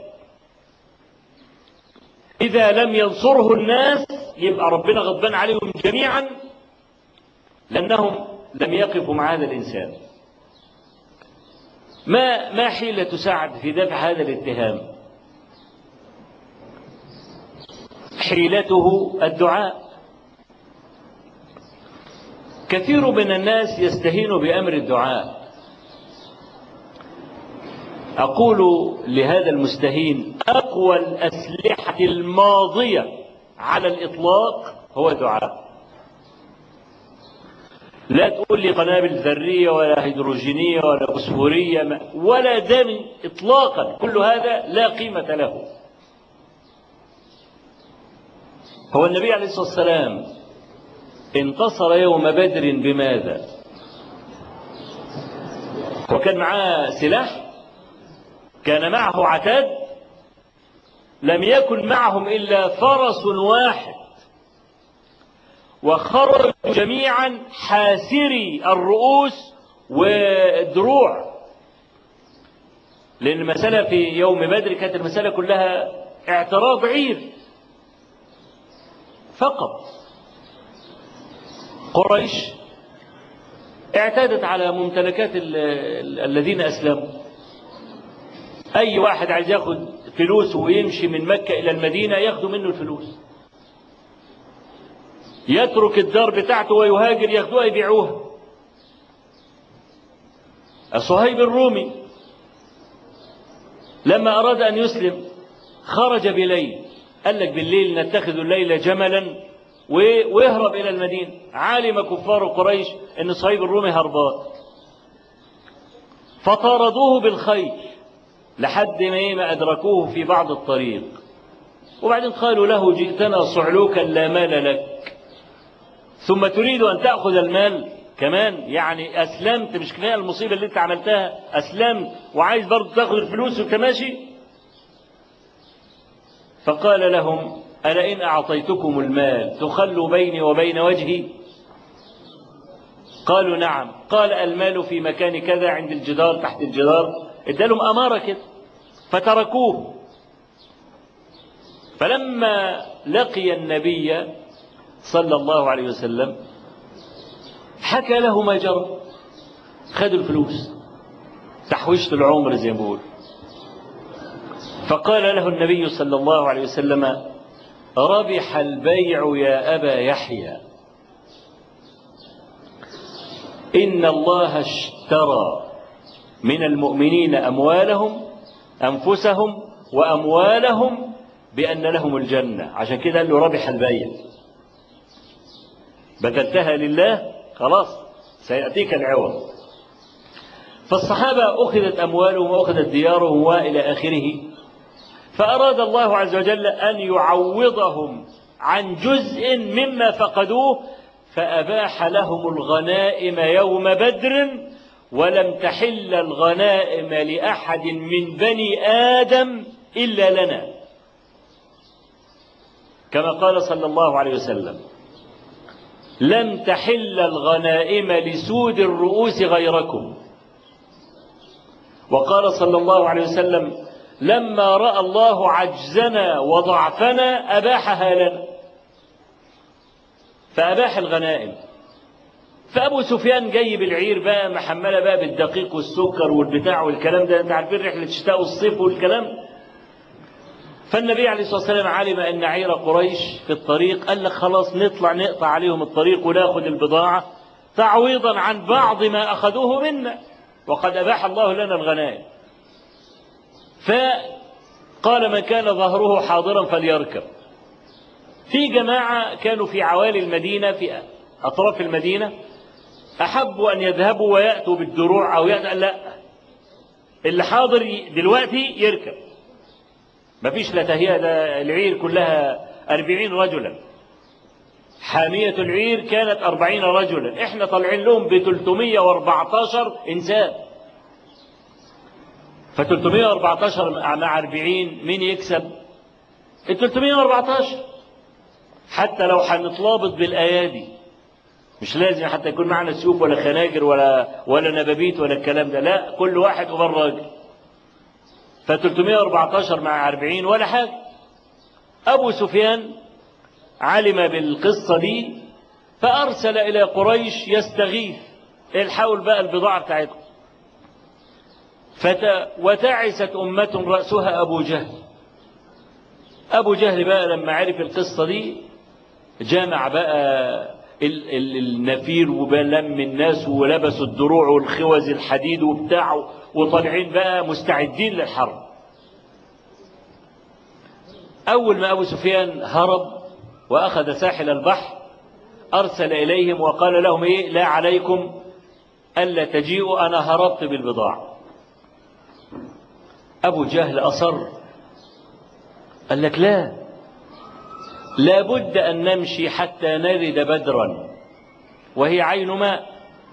إذا لم ينصره الناس يبقى ربنا غضبان عليهم جميعا لأنهم لم يقفوا مع هذا الإنسان. ما حيلة سعد في دفع هذا الاتهام؟ حيلته الدعاء. كثير من الناس يستهين بأمر الدعاء. أقول لهذا المستهين: أقوى الأسلحة الماضية على الإطلاق هو الدعاء. لا تقول لي قنابل ذرية ولا هيدروجينية ولا فوسفورية ولا دم إطلاقا، كل هذا لا قيمة له. هو النبي عليه الصلاة والسلام انتصر يوم بدر بماذا؟ وكان معاه سلاح؟ كان معه عتاد؟ لم يكن معهم إلا فرس واحد، وخرجوا جميعا حاسري الرؤوس والدروع، لأن المسألة في يوم بدر كانت المسألة كلها اعتراض عير فقط. قريش اعتادت على ممتلكات الذين أسلموا. أي واحد عايز ياخد فلوس ويمشي من مكة إلى المدينة ياخدوا منه الفلوس، يترك الدار بتاعته ويهاجر ياخدوها يبيعوها. صهيب الرومي لما أراد أن يسلم خرج بليل، قال لك بالليل نتخذ الليل جملا ويهرب إلى المدينة. علم كفار قريش أن صهيب الرومي هربان، فطاردوه بالخيل لحد ما أدركوه في بعض الطريق، وبعدين قالوا له: جئتنا صعلوكا لا مال لك. ثم تريد أن تأخذ المال كمان؟ يعني أسلمت، مش كفاية المصيبة اللي أنت عملتها، أسلمت وعايز برضه تأخذ الفلوس وأنت ماشي؟ فقال لهم: ألا إن أعطيتكم المال تخلوا بيني وبين وجهي؟ قالوا: نعم. قال: المال في مكان كذا عند الجدار تحت الجدار. ادالهم أمارة كده فتركوه. فلما لقي النبي صلى الله عليه وسلم حكى له ما جرى، خدوا الفلوس، تحويشة العمر زي ما بيقول. فقال له النبي صلى الله عليه وسلم: ربح البيع يا أبا يحيى، إن الله اشترى من المؤمنين أنفسهم وأموالهم بأن لهم الجنة. عشان كده قال له: ربح البيع، بذلتها لله خلاص سيأتيك العوض. فالصحابة أخذت أموالهم وأخذت ديارهم وإلى آخره، فأراد الله عز وجل أن يعوضهم عن جزء مما فقدوه، فأباح لهم الغنائم يوم بدر، ولم تحل الغنائم لأحد من بني آدم إلا لنا، كما قال صلى الله عليه وسلم: لم تحل الغنائم لسود الرؤوس غيركم. وقال صلى الله عليه وسلم: لما رأى الله عجزنا وضعفنا أباحها لنا، فأباح الغنائم. فأبو سفيان جاي بالعير بقى محملة بقى بالدقيق والسكر والبتاع والكلام ده، انت عارفين رحلة الشتاء والصيف والكلام. فالنبي عليه الصلاة والسلام علم أن عير قريش في الطريق، قال لك خلاص نطلع نقطع عليهم الطريق وناخذ البضاعة تعويضا عن بعض ما أخذوه منا، وقد أباح الله لنا الغنائم. فقال: من كان ظهره حاضرا فليركب. في جماعة كانوا في عوالي المدينة في أطراف المدينة أحبوا أن يذهبوا ويأتوا بالدروع أو لا، اللي حاضر دلوقتي يركب، مفيش لا تهيئة، العير كلها 40 رجلا، حامية العير كانت 40 رجلا، احنا طالعين لهم ب 314 إنسان. ف 314 مع 40 مين يكسب؟ ال 314. حتى لو هنتلابط بالأيادي، مش لازم حتى يكون معنا سيوف ولا خناجر ولا نبابيت ولا الكلام ده، لا، كل واحد وبر راجل. ف 314 مع 40 ولا حاجة. أبو سفيان علم بالقصة دي فأرسل إلى قريش يستغيث، الحول بقى البضاعة بتاعتكم. وتعست أمة رأسها أبو جهل. أبو جهل بقى لما عرف القصة دي جمع بقى النفير وبلم الناس ولبسوا الدروع والخوذ الحديد وبتاعه وطالعين بقى مستعدين للحرب. أول ما أبو سفيان هرب وأخذ ساحل البحر أرسل إليهم وقال لهم: إيه، لا عليكم ألا تجيئوا، أنا هربت بالبضاعة. أبو جهل أصر، قال لك: لا بد أن نمشي حتى نرد بدرا وهي عين ماء،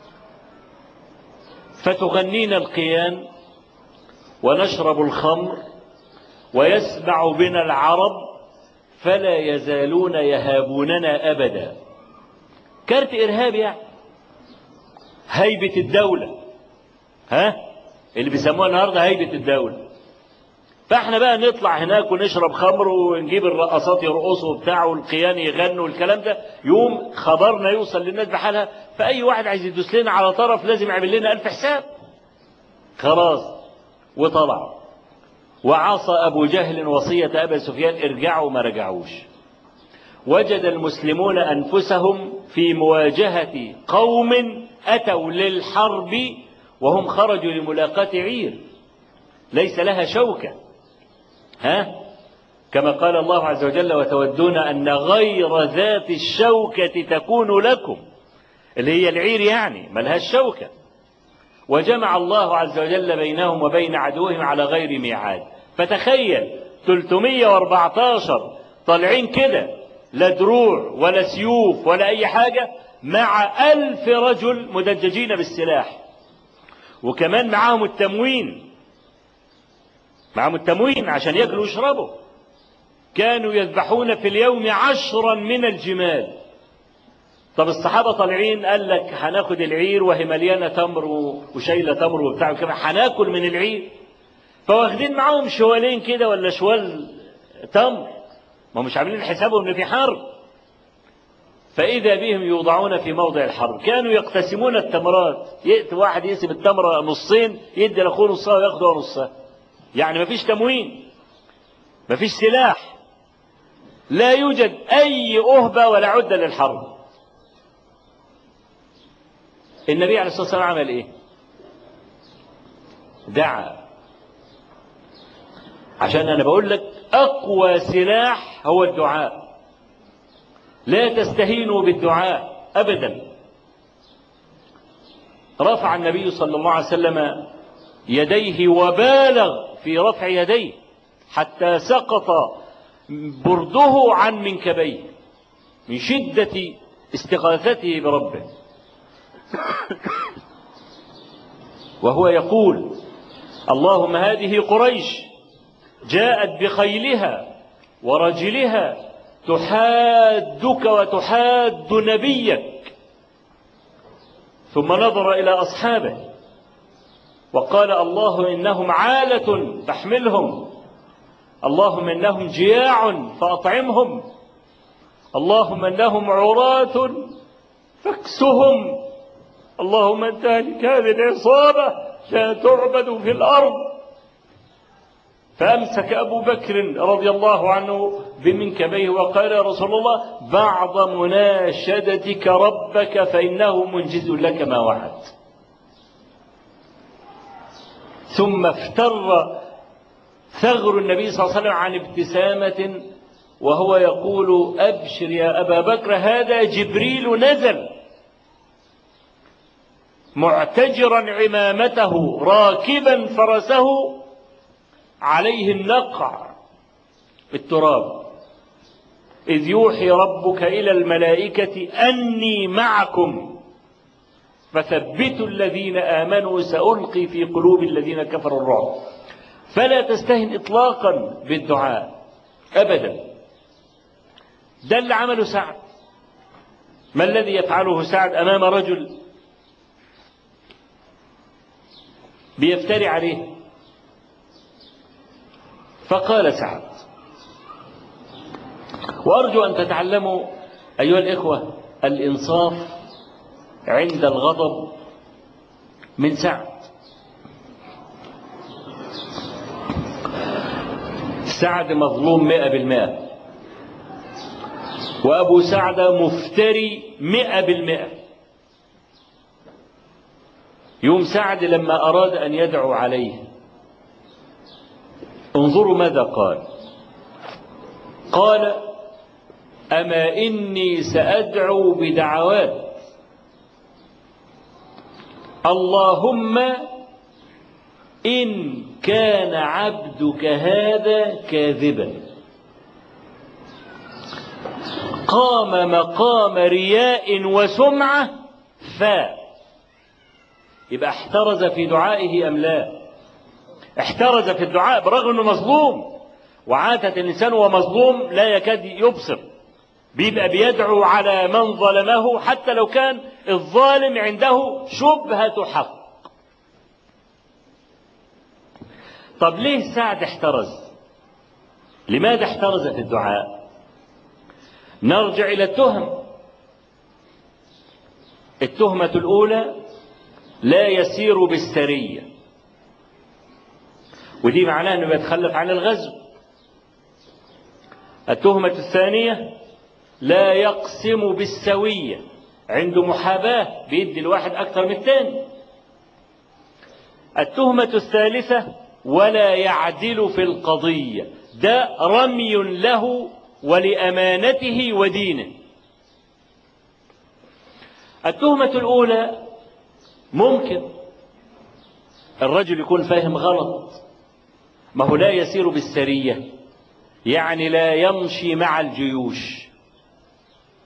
فتغنينا القيان ونشرب الخمر ويسمع بنا العرب فلا يزالون يهابوننا أبدا. كارت إرهاب يعني، هيبة الدولة، اللي بيسموها النهارده هيبة الدولة. فاحنا بقى نطلع هناك ونشرب خمر ونجيب الرقصات يرقصوا وبتاع والقيان يغنوا والكلام ده، يوم خبرنا يوصل للناس بحالها، فأي واحد عايز يدوس لنا على طرف لازم يعمل لنا 1000 حساب. خلاص وطلع. وعصى أبو جهل وصية أبي سفيان، ارجعوا، ما رجعوش. وجد المسلمون أنفسهم في مواجهة قوم أتوا للحرب وهم خرجوا لملاقاة عير ليس لها شوكة، كما قال الله عز وجل: وتودون أن غير ذات الشوكة تكون لكم، اللي هي العير يعني ملهاش شوكة. وجمع الله عز وجل بينهم وبين عدوهم على غير ميعاد. فتخيل 314 طالعين كده لا دروع ولا سيوف ولا أي حاجة، مع 1000 رجل مدججين بالسلاح، وكمان معاهم التموين، عشان يأكلوا ويشربوا. كانوا يذبحون في اليوم 10 من الجمال. طب الصحابة طالعين، قال لك هناخد العير وهي مليانة تمر وشايلة تمر وبتاع وكده، هناكل من العير. فواخدين معاهم شوالين كده ولا شوال تمر، ما مش عاملين حسابهم ان في حرب. فإذا بهم يوضعون في موضع الحرب. كانوا يقتسمون التمرات، يأتي واحد يقسم التمرة نصين، يدي لأخوه نصها وياخده نصها. يعني مفيش تموين، مفيش سلاح، لا يوجد أي أهبة ولا عدة للحرب. النبي عليه الصلاة والسلام عمل إيه؟ دعا. عشان أنا بقول لك أقوى سلاح هو الدعاء. لا تستهينوا بالدعاء أبدا. رفع النبي صلى الله عليه وسلم يديه وبالغ في رفع يديه حتى سقط برده عن منكبيه من شدة استغاثته بربه. وهو يقول: اللهم هذه قريش جاءت بخيلها ورجلها تحادك وتحاد نبيك. ثم نظر إلى أصحابه وقال: الله إنهم عالة فاحملهم، اللهم إنهم جياع فأطعمهم، اللهم إنهم عراة فاكسهم، اللهم أنت هلك هذه العصابة لا تعبد في الأرض. فأمسك أبو بكر رضي الله عنه بمنكبيه وقال: يا رسول الله، بعض مناشدتك ربك فإنه منجز لك ما وعد. ثم افتر ثغر النبي صلى الله عليه وسلم عن ابتسامة وهو يقول: أبشر يا أبا بكر، هذا جبريل نزل معتجرا عمامته راكبا فرسه عليه النقع بالتراب، إذ يوحي ربك إلى الملائكة أني معكم فثبتوا الذين آمنوا سألقي في قلوب الذين كفروا الرعب. فلا تستهن إطلاقا بالدعاء أبدا. ده اللي عمله سعد. ما الذي يفعله سعد أمام رجل بيفتري عليه؟ فقال سعد، وأرجو أن تتعلموا أيها الإخوة الإنصاف عند الغضب من سعد. سعد مظلوم 100%، وأبو سعد مفتري 100%. يوم سعد لما أراد أن يدعو عليه، انظروا ماذا قال. قال: أما إني سأدعو بدعوات، اللهم إن كان عبدك هذا كاذبا قام مقام رياء وسمعة يبقى احترز في دعائه أم لا؟ احترز في الدعاء برغم أنه مظلوم. وعادة الإنسان وهو مظلوم لا يكاد يبصر، بيبقى بيدعو على من ظلمه حتى لو كان الظالم عنده شبهة حق. طب ليه سعد احترز؟ لماذا احترز في الدعاء؟ نرجع إلى التهم. التهمة الأولى: لا يسير بالسرية، ودي معناه أنه يتخلف عن الغزو. التهمة الثانية: لا يقسم بالسوية، عنده محاباة، بيدي الواحد أكثر من الثاني. التهمة الثالثة: ولا يعدل في القضية، ده رمي له ولأمانته ودينه. التهمة الأولى: ممكن الرجل يكون فاهم غلط، ما هو لا يسير بالسرية يعني لا يمشي مع الجيوش،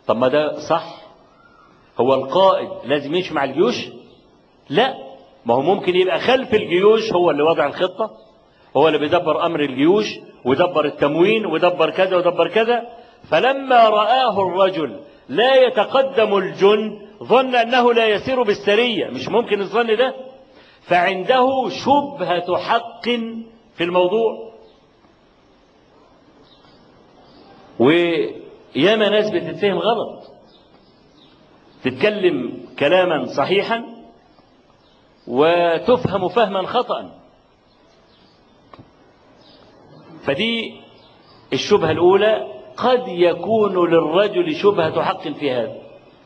طب ما ده صح، هو القائد لازم يمشي مع الجيوش؟ لا، ما هو ممكن يبقى خلف الجيوش هو اللي وضع الخطة، هو اللي بيدبر أمر الجيوش ودبر التموين ودبر كذا ودبر كذا. فلما رآه الرجل لا يتقدم الجند ظن أنه لا يسير بالسرية، مش ممكن الظن ده، فعنده شبهة حق في الموضوع. وياما ناس بتتفهم غلط، تتكلم كلاما صحيحا وتفهم فهما خطأ. فدي الشبهة الأولى، قد يكون للرجل شبهة حق في هذا.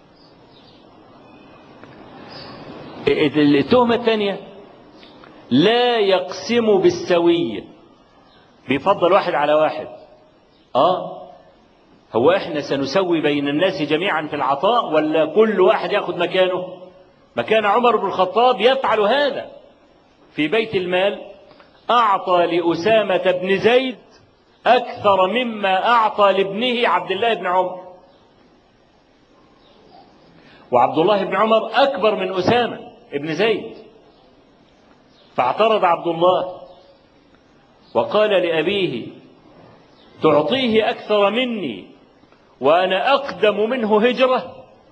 التهمة الثانية، لا يقسم بالسوية، بيفضل واحد على واحد. هو احنا سنسوي بين الناس جميعا في العطاء ولا كل واحد ياخذ مكانه؟ مكان عمر بن الخطاب يفعل هذا في بيت المال، أعطى لأسامة بن زيد أكثر مما أعطى لابنه عبد الله بن عمر، وعبد الله بن عمر أكبر من أسامة بن زيد. فاعترض عبد الله وقال لأبيه: تعطيه أكثر مني وأنا أقدم منه هجرة؟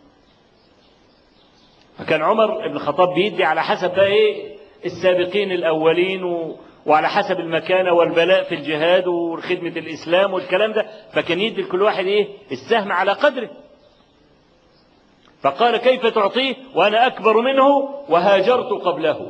فكان عمر بن الخطاب بيدي على حسب السابقين الأولين وعلى حسب المكانة والبلاء في الجهاد وخدمة الإسلام والكلام ده، فكان يدي لكل واحد السهم على قدره. فقال: كيف تعطيه وأنا أكبر منه وهاجرت قبله؟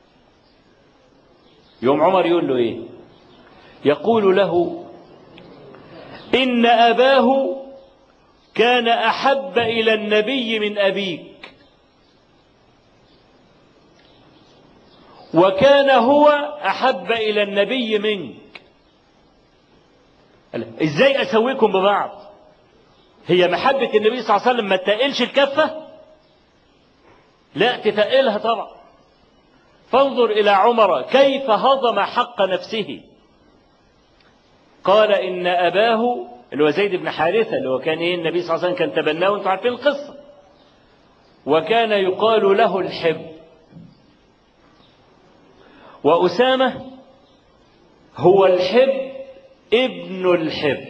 يوم عمر يقول له يقول له: إن أباه كان أحب إلى النبي من أبيك، وكان هو أحب إلى النبي منك. إزاي أسويكم ببعض؟ هي محبة النبي صلى الله عليه وسلم ما تقلش الكفة؟ لا، تتقلها طبعا. فانظر إلى عمر كيف هضم حق نفسه. قال: إن أباه اللي هو زيد بن حارثة، اللي هو كان النبي صلى الله عليه وسلم كان تبناه، وانتم عارفين القصة، وكان يقال له الحب، وأسامة هو الحب ابن الحب.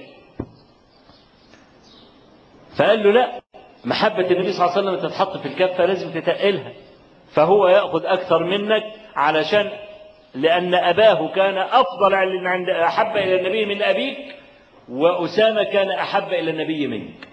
فقال له: لا، محبة النبي صلى الله عليه وسلم تتحط في الكفة لازم تتقلها، فهو يأخذ أكثر منك علشان لأن أباه كان أفضل عند أحب إلى النبي من أبيك، وأسامة كان أحب إلى النبي منك.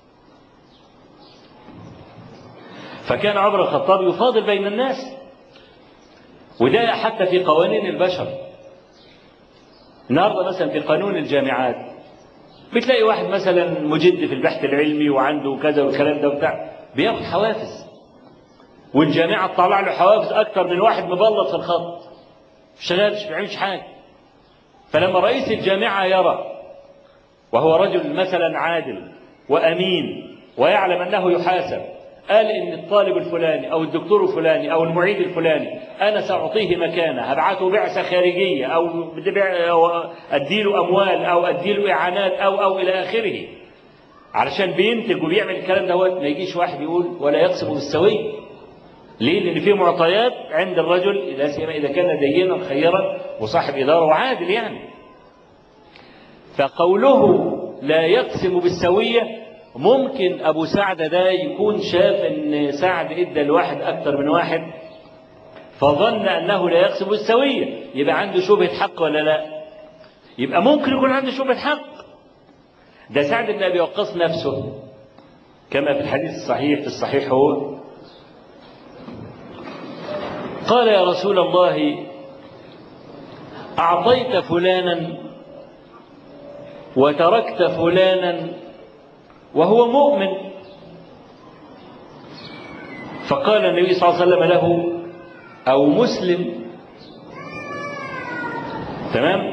فكان عمر الخطاب يفاضل بين الناس، وده حتى في قوانين البشر. النهارده مثلا في قانون الجامعات بتلاقي واحد مثلا مجد في البحث العلمي وعنده كذا والكلام ده وبتاع، بياخد حوافز، والجامعه تطلع له حوافز اكتر من واحد مبلط في الخط مش شغالش ما بيعملش حاجه. فلما رئيس الجامعه يرى وهو رجل مثلا عادل وامين ويعلم انه يحاسب، قال ان الطالب الفلاني او الدكتور الفلاني او المعيد الفلاني انا ساعطيه مكانه، هبعته بعثه خارجيه او اديله اموال او اديله اعانات او الى اخره، علشان بينتج وبيعمل الكلام دوت، ما يجيش واحد يقول ولا يقسم بالسويه. ليه؟ لان في معطيات عند الرجل، لا سيما اذا كان دينا خيرا وصاحب اداره وعادل يعني. فقوله لا يقسم بالسويه، ممكن أبو سعد ده يكون شاف إن سعد إدى لواحد أكتر من واحد فظن أنه لا يقسم بالسوية، يبقى عنده شبهة حق ولا لا؟ يبقى ممكن يكون عنده شبهة حق. ده سعد بن أبي وقاص نفسه كما في الحديث الصحيح، في الصحيح هو قال: يا رسول الله، أعطيت فلانا وتركت فلانا وهو مؤمن. فقال النبي صلى الله عليه وسلم له: أو مسلم. تمام.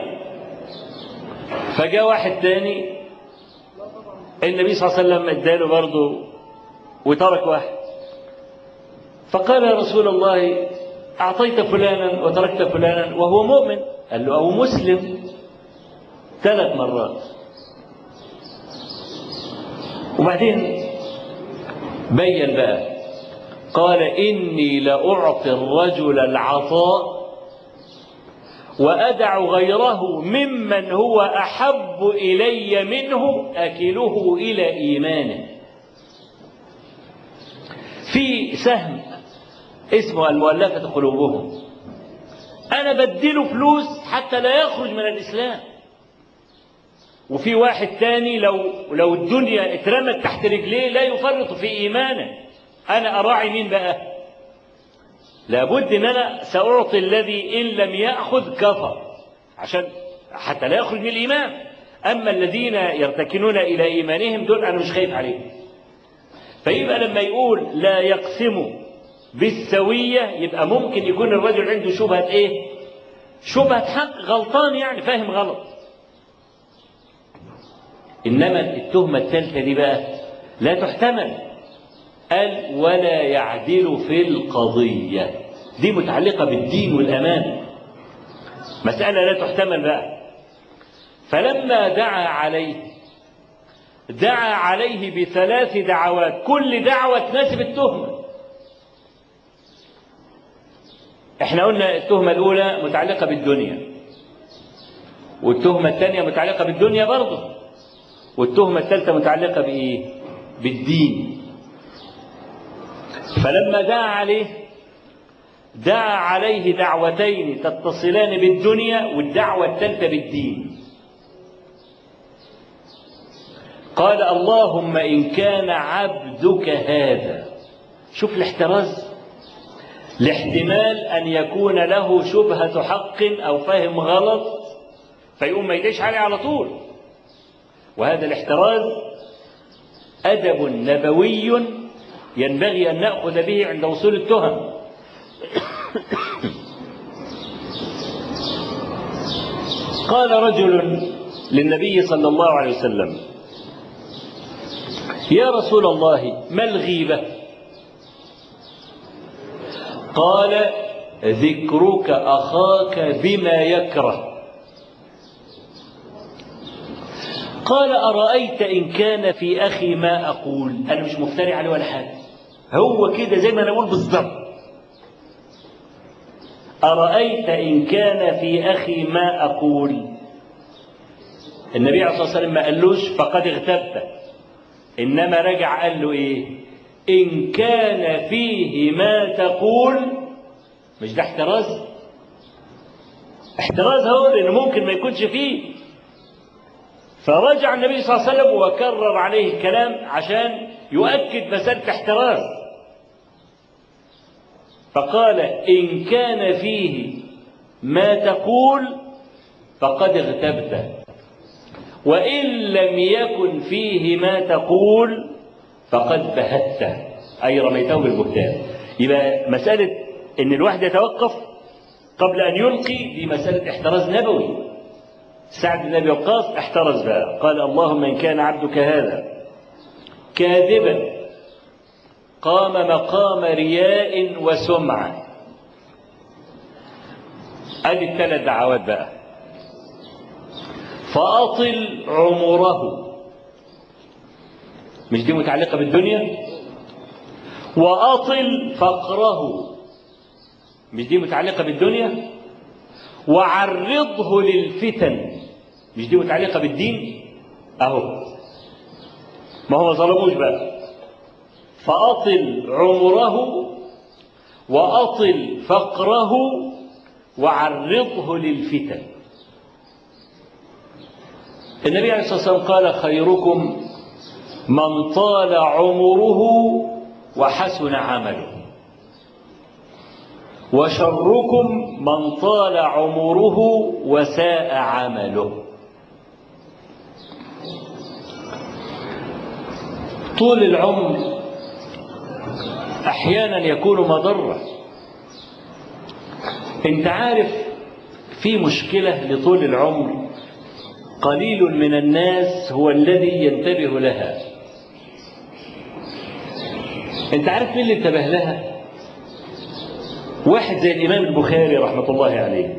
فجاء واحد تاني النبي صلى الله عليه وسلم اداله برضه وترك واحد، فقال: يا رسول الله، أعطيت فلانا وتركت فلانا وهو مؤمن. قال له: أو مسلم 3 مرات. وبعدين بين بقى قال إني لأعطي الرجل العطاء وأدع غيره ممن هو أحب إلي منه أكله إلى إيمانه. في سهم اسمه المؤلفة قلوبهم، أنا بديله فلوس حتى لا يخرج من الإسلام. وفي واحد تاني لو الدنيا اترمت تحت رجليه لا يفرط في إيمانه. أنا أراعي مين بقى؟ لابد أن أنا سأعطي الذي إن لم يأخذ كفر عشان حتى لا يخرج من الإيمان. أما الذين يرتكنون إلى إيمانهم دول أنا مش خايف عليهم. فيبقى لما يقول لا يقسم بالسوية يبقى ممكن يكون الرجل عنده شبهة إيه؟ شبهة حق، غلطان يعني، فاهم غلط. إنما التهمة الثالثة دي بقى لا تحتمل. قال ولا يعدل في القضية، دي متعلقة بالدين والأمان، مسألة لا تحتمل بقى. فلما دعا عليه ب3 دعوات، كل دعوة تناسب التهمة. احنا قلنا التهمة الأولى متعلقة بالدنيا، والتهمة الثانية متعلقة بالدنيا برضه، والتهمة الثالثة متعلقة بإيه؟ بالدين. فلما دعا عليه دعوتين تتصلان بالدنيا والدعوة الثالثة بالدين. قال اللهم إن كان عبدك هذا، شوف الاحتراز، لاحتمال أن يكون له شبهة حق أو فهم غلط فيقوم ما يدعيش عليه على طول. وهذا الاحتراز أدب نبوي ينبغي أن نأخذ به عند وصول التهم. قال رجل للنبي صلى الله عليه وسلم يا رسول الله ما الغيبة؟ قال ذكرك أخاك بما يكره. قال أرأيت إن كان في أخي ما أقول؟ أنا مش مفتري عليه ولا حاجة، هو كده زي ما أنا أقول بالضبط. أرأيت إن كان في أخي ما أقول؟ النبي عليه الصلاة والسلام ما قالوش فقد اغتبت، إنما رجع قال له إيه؟ إن كان فيه ما تقول. مش ده احتراز؟ احتراز هو لأنه ممكن ما يكونش فيه. فرجع النبي صلى الله عليه وسلم وكرر عليه الكلام عشان يؤكد مسألة احتراز. فقال إن كان فيه ما تقول فقد اغتبت، وإن لم يكن فيه ما تقول فقد بهته، أي رميته بالبهتان. يبقى مسألة إن الواحد يتوقف قبل أن يلقي دي مسألة احتراز نبوي. سعد بن أبي وقاص احترز بقى، قال اللهم إن كان عبدك هذا كاذبا قام مقام رياء وسمعة. ادي ال3 دعوات بقى. فأطل عمره، مش دي متعلقة بالدنيا؟ وأطل فقره، مش دي متعلقة بالدنيا؟ وعرضه للفتن، مش دي متعلقة بالدين؟ أهو ما هو ظلموش بقى. فأطل عمره وأطل فقره وعرضه للفتن. النبي عليه الصلاة والسلام قال خيركم من طال عمره وحسن عمله، وشركم من طال عمره وساء عمله. طول العمر أحيانا يكون مضرة. انت عارف في مشكلة لطول العمر قليل من الناس هو الذي ينتبه لها. انت عارف مين اللي انتبه لها؟ واحد زي الإمام البخاري رحمة الله عليه،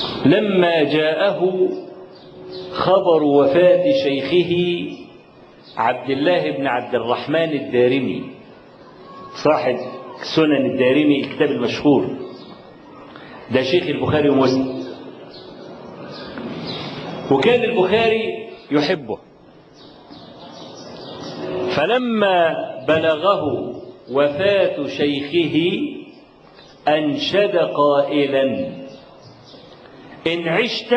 لما جاءه خبر وفاة شيخه عبد الله بن عبد الرحمن الدارمي صاحب سنن الدارمي الكتاب المشهور، ده شيخ البخاري ومسلم، وكان البخاري يحبه. فلما بلغه وفاة شيخه أنشد قائلا: إن عشت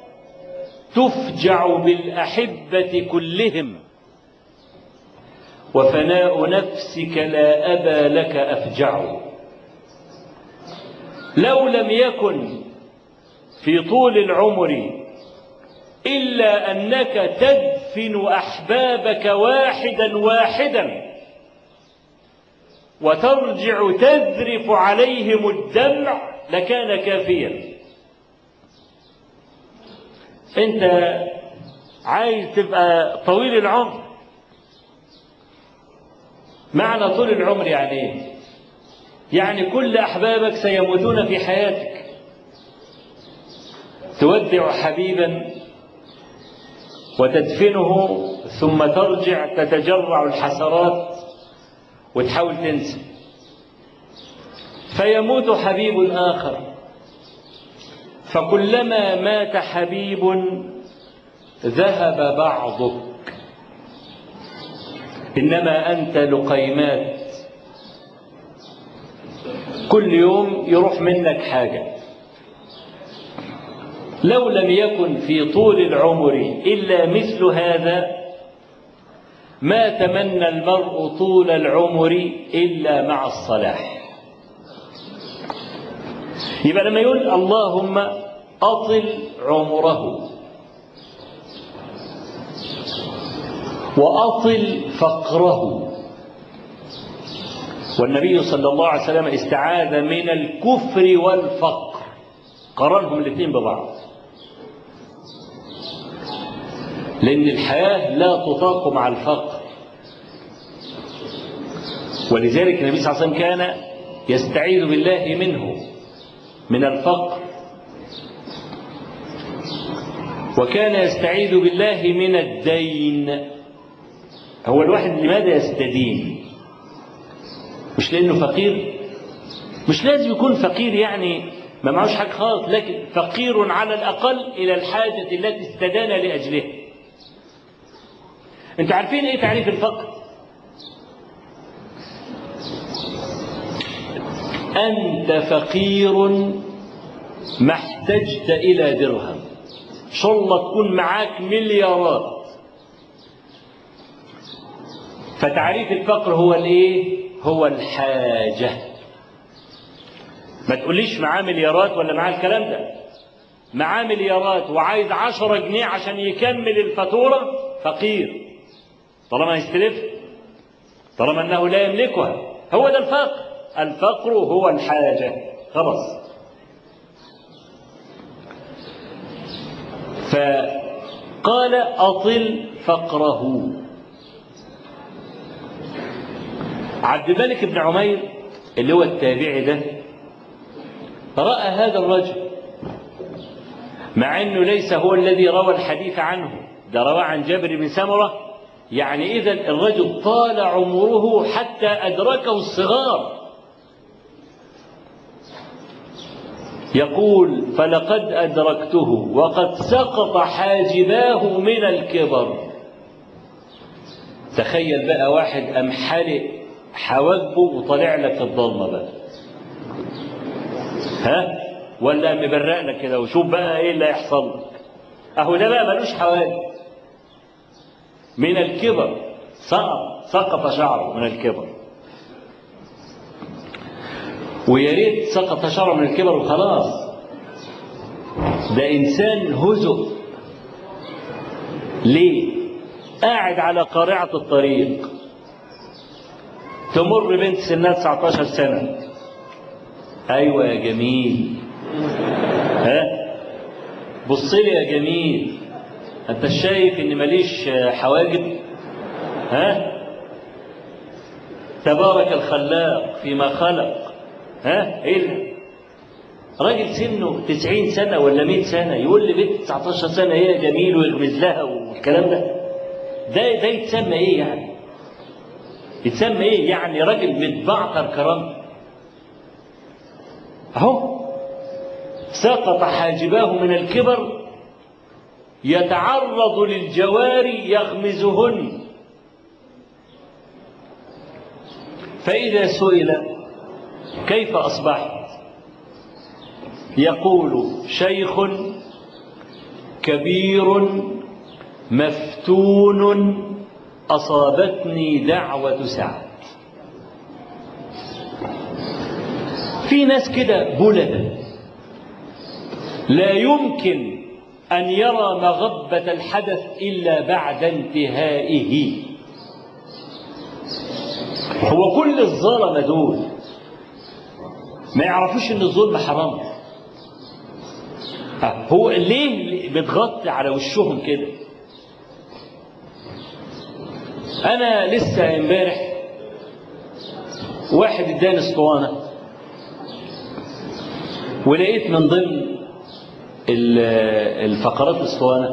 تفجع بالأحبة كلهم، وفناء نفسك لا أبا لك أفجع. لو لم يكن في طول العمر إلا أنك تدفن أحبابك واحدا واحدا وترجع تذرف عليهم الدمع لكان كافيا. أنت عايز تبقى طويل العمر. معنى طول العمر يعني إيه؟ يعني كل أحبابك سيموتون في حياتك. تودع حبيبا وتدفنه ثم ترجع تتجرع الحسرات وتحاول تنسى، فيموت حبيب آخر، فكلما مات حبيب ذهب بعضك، إنما أنت لقيمات، كل يوم يروح منك حاجة. لو لم يكن في طول العمر إلا مثل هذا ما تمنى المرء طول العمر إلا مع الصلاح. يبقى لما يقول اللهم أطل عمره وأطل فقره، والنبي صلى الله عليه وسلم استعاذ من الكفر والفقر، قرنهم الاثنين ببعض، لأن الحياة لا تطاق مع الفقر. ولذلك النبي صلى الله عليه وسلم كان يستعيذ بالله منه، من الفقر، وكان يستعيذ بالله من الدين. هو الواحد لماذا يستدين؟ مش لأنه فقير، مش لازم يكون فقير يعني ما معهوش حاجة خالص، لكن فقير على الأقل إلى الحاجة التي استدان لأجلها. أنتوا عارفين إيه تعريف الفقر؟ أنت فقير ما احتجت إلى درهم، إن شاء الله تكون معاك مليارات. فتعريف الفقر هو الإيه؟ هو الحاجة. ما تقوليش معاه مليارات ولا معاه الكلام ده، معاه مليارات وعايز 10 جنيه عشان يكمل الفاتورة، فقير طالما يستلف، طالما أنه لا يملكها. هو ده الفقر. الفقر هو الحاجة، خلاص. فقال أطل فقره. عبد الملك بن عمير اللي هو التابعي ده رأى هذا الرجل، مع أنه ليس هو الذي روى الحديث عنه، ده روى عن جابر بن سمرة. يعني إذن الرجل طال عمره حتى أدركه الصغار. يقول فلقد أدركته وقد سقط حاجباه من الكبر. تخيل بقى واحد أم حلق حواجبه وطلع لك الضلمة بقى، ها؟ ولا مبرق لك كده وشوف بقى ايه اللي هيحصل لك. اهو ده بقى ملوش حواجب من الكبر، سقط شعره من الكبر. ويا ريت سقط شعره من الكبر وخلاص، ده انسان هزء. ليه؟ قاعد على قارعة الطريق، تمر بنت سنها 19 سنة، ايوه يا جميل، ها بص لي يا جميل، انت شايف ان ماليش حواجب؟ ها تبارك الخلاق فيما خلق. ها ايه ده؟ راجل سنه 90 سنة ولا 100 سنة يقول لي بنت 19 سنة هي جميل ويغمز لها والكلام ده. ده يتسمى ايه يعني؟ يتسمى ايه يعني؟ راجل متبعتر كرامته اهو، سقط حاجباه من الكبر، يتعرض للجواري يغمزهن. فإذا سئل كيف أصبحت يقول شيخ كبير مفتون أصابتني دعوة سعد. في ناس كده بلدة لا يمكن أن يرى مغبة الحدث إلا بعد انتهائه. هو كل الظلمة دول ما يعرفوش ان الظلم حرام؟ هو ليه بتغطي على وشهم كده؟ انا لسه امبارح واحد اداني اسطوانه، ولقيت من ضمن الفقرات الاسطوانه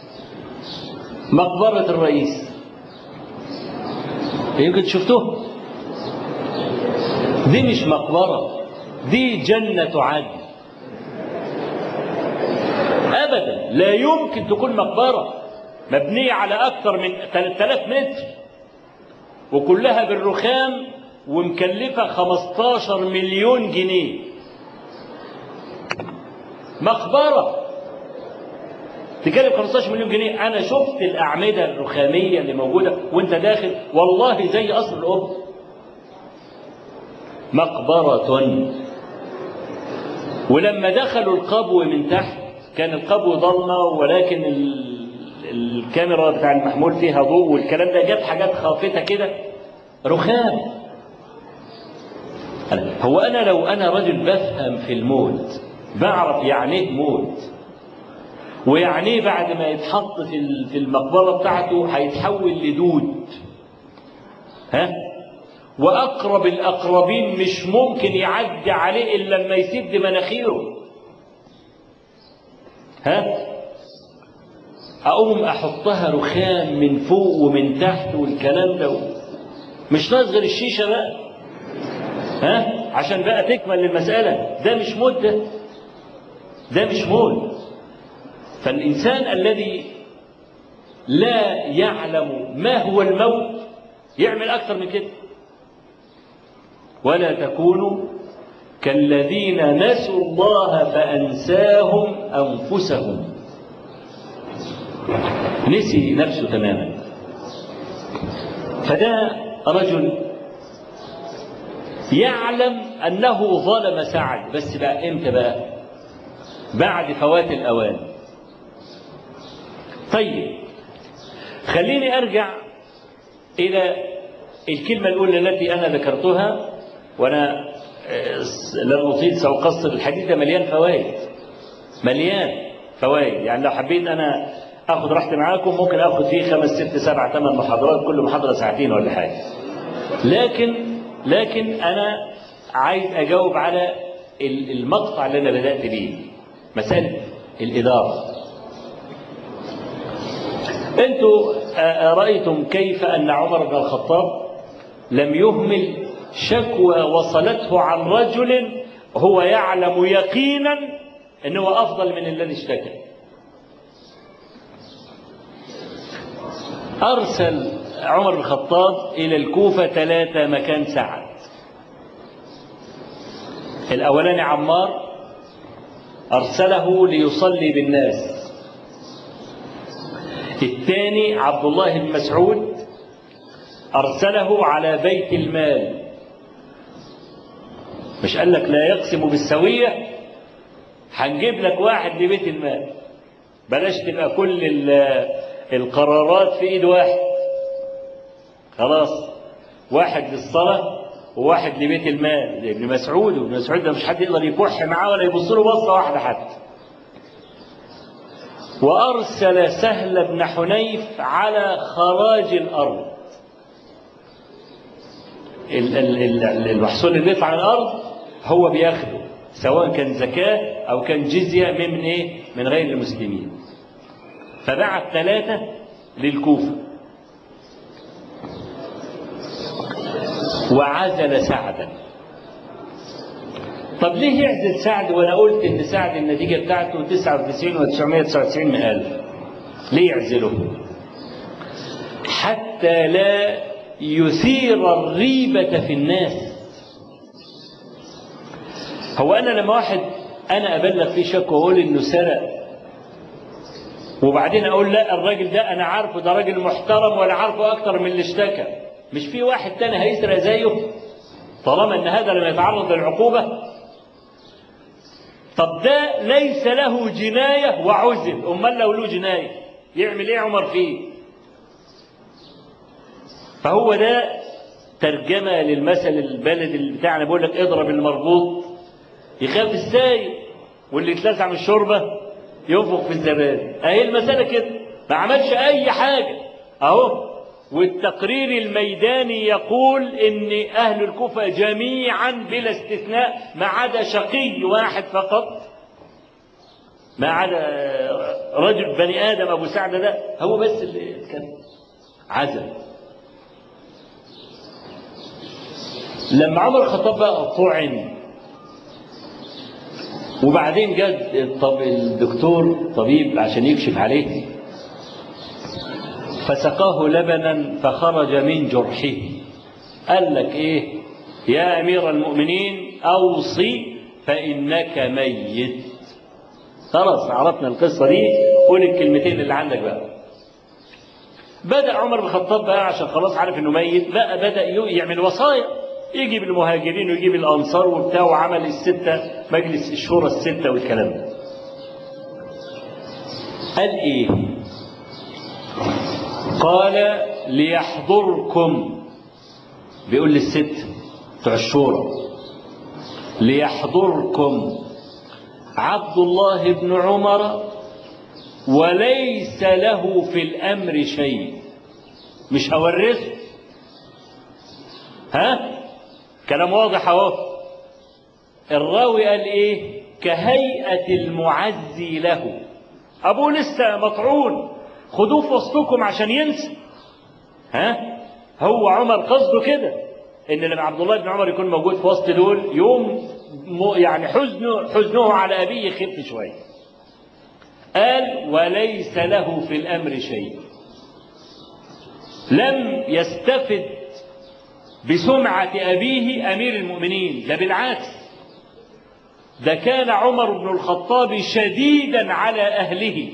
مقبره الرئيس. يمكن شفتوه؟ دي مش مقبره، دي جنة عدن. أبدا لا يمكن تكون مقبرة مبنية على أكثر من 3000 متر وكلها بالرخام ومكلفة 15 مليون جنيه. مقبرة تكلف 15 مليون جنيه. أنا شفت الأعمدة الرخامية اللي موجودة وأنت داخل والله زي قصر الأب. مقبرة. ولما دخلوا القبو من تحت كان القبو ضلمة، ولكن الكاميرا بتاع المحمول فيها ضوء والكلام ده، جاب حاجات خافتة كده رخام. هو أنا لو أنا رجل بفهم في الموت بعرف يعني ايه موت، ويعني بعد ما يتحط في المقبرة بتاعته هيتحول لدود، ها، وأقرب الأقربين مش ممكن يعدي عليه إلا لما يسد مناخيره، ها، أقوم أحطها رخام من فوق ومن تحت والكلام ده، مش ناقص غير الشيشة بقى، ها، عشان بقى تكمل المسألة. ده مش موت، ده مش موت. فالإنسان الذي لا يعلم ما هو الموت يعمل أكثر من كده. ولا تكونوا كالذين نسوا الله فأنساهم أنفسهم. نسي نفسه تماما. فده رجل يعلم أنه ظلم سعد، بس بقى إمتى بقى؟ بعد فوات الأوان. طيب خليني أرجع إلى الكلمة الأولى التي أنا ذكرتها، وأنا لن أطيل سأقصر الحديث، ده مليان فوائد، مليان فوائد. يعني لو حبيت أنا أخذ راحتي معاكم ممكن أخذ فيه 5 6 7 8 محاضرات، كل محاضرة ساعتين ولا حاجة. لكن أنا عايز أجاوب على المقطع اللي أنا بدأت بيه، مسألة الإدارة. أنتوا رأيتم كيف أن عمر بن الخطاب لم يهمل شكوى وصلته عن رجل هو يعلم يقينا أنه أفضل من الذي اشتكى. أرسل عمر بن الخطاب إلى الكوفة 3 مكان سعد. الأولاني عمار أرسله ليصلي بالناس. الثاني عبد الله بن مسعود أرسله على بيت المال. مش قال لك لا يقسم بالسوية، هنجيب لك واحد لبيت المال، بلاش تبقى كل القرارات في ايد واحد. خلاص، واحد للصلاة وواحد لبيت المال. ابن مسعود، وابن مسعود ده مش حد يقدر يكح معاه ولا يبص له بصة واحدة حتى. وأرسل سهل بن حنيف على خراج الأرض. المحصول اللي بيطلع من الأرض هو بياخده، سواء كان زكاة أو كان جزية من إيه؟ من غير المسلمين. فبعت 3 للكوفة وعزل سعدا. طب ليه يعزل سعد وأنا قلت إن سعد النتيجة بتاعته 99,999 ليه يعزله؟ حتى لا يثير الريبة في الناس. هو أنا لما واحد أنا أبلغ فيه شك وأقول إنه سرق، وبعدين أقول لا الراجل ده أنا عارفه ده راجل محترم ولا عارفه أكتر من اللي اشتكى، مش في واحد تاني هيسرق زيه طالما إن هذا لم يتعرض للعقوبة؟ طب ده ليس له جناية وعزل، أمال لو له جناية يعمل إيه عمر فيه؟ فهو ده ترجمة للمثل البلد اللي بتاعنا بيقول لك اضرب المربوط يخاف السايق واللي يتلسع من الشوربة ينفخ في الزبادي. اهي المسألة كده، ما عملش أي حاجة أهو. والتقرير الميداني يقول إن أهل الكوفة جميعا بلا استثناء ما عدا شقي واحد فقط، ما عدا رجل بني آدم أبو سعد ده هو بس اللي كان عزل. لما عمر الخطاب بقى طعن وبعدين جاء الدكتور طبيب عشان يكشف عليه فسقاه لبنا فخرج من جرحه، قال لك ايه يا امير المؤمنين اوصي فانك ميت. خلاص عرفنا القصه دي، قول الكلمتين اللي عندك بقى. بدأ عمر بن الخطاب بقى عشان خلاص عارف انه ميت بقى بدأ يعمل وصايا، يجيب المهاجرين ويجيب الأنصار وبتاع، وعمل الستة مجلس الشورى الستة والكلام ده. قال إيه؟ قال ليحضركم، بيقول للست بتوع الشورى ليحضركم عبد الله بن عمر وليس له في الأمر شيء. مش هورثه، ها؟ كلام واضح اهو. الراوي قال ايه؟ كهيئة المعزي له، ابوه لسه مطعون خدوه في وسطكم عشان ينسى. ها؟ هو عمر قصده كده ان لما عبد الله بن عمر يكون موجود في وسط دول يوم يعني حزنه على ابيه يخف شويه. قال وليس له في الامر شيء، لم يستفد بسمعة أبيه أمير المؤمنين، ده بالعكس، ده كان عمر بن الخطاب شديدا على أهله،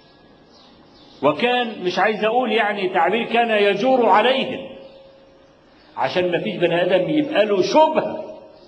وكان مش عايز أقول يعني تعبير كان يجور عليهم عشان ما فيش بني آدم يبقى له شبهة.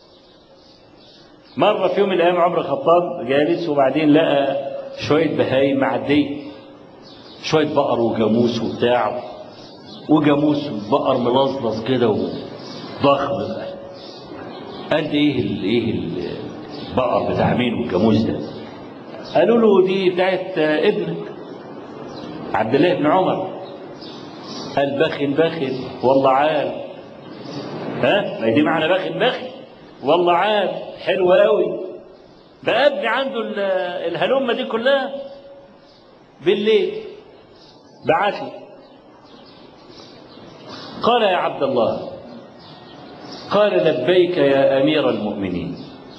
مرة في يوم من الأيام عمر الخطاب جالس وبعدين لقى شوية بهايم معدية، شوية بقر وجاموس وبتاع، وجاموس بقر ملظلظ كده وضخم. قال ايه البقر بتاع مين والجاموس ده؟ قالوا له دي بتاعت ابنك عبد الله بن عمر. قال بخن والله عال. ها ما دي معنى بخن والله عال، حلو قوي. بقى ابني عنده الهلمه دي كلها. بالليل بعت لي قال يا عبد الله، قال لبيك يا أمير المؤمنين.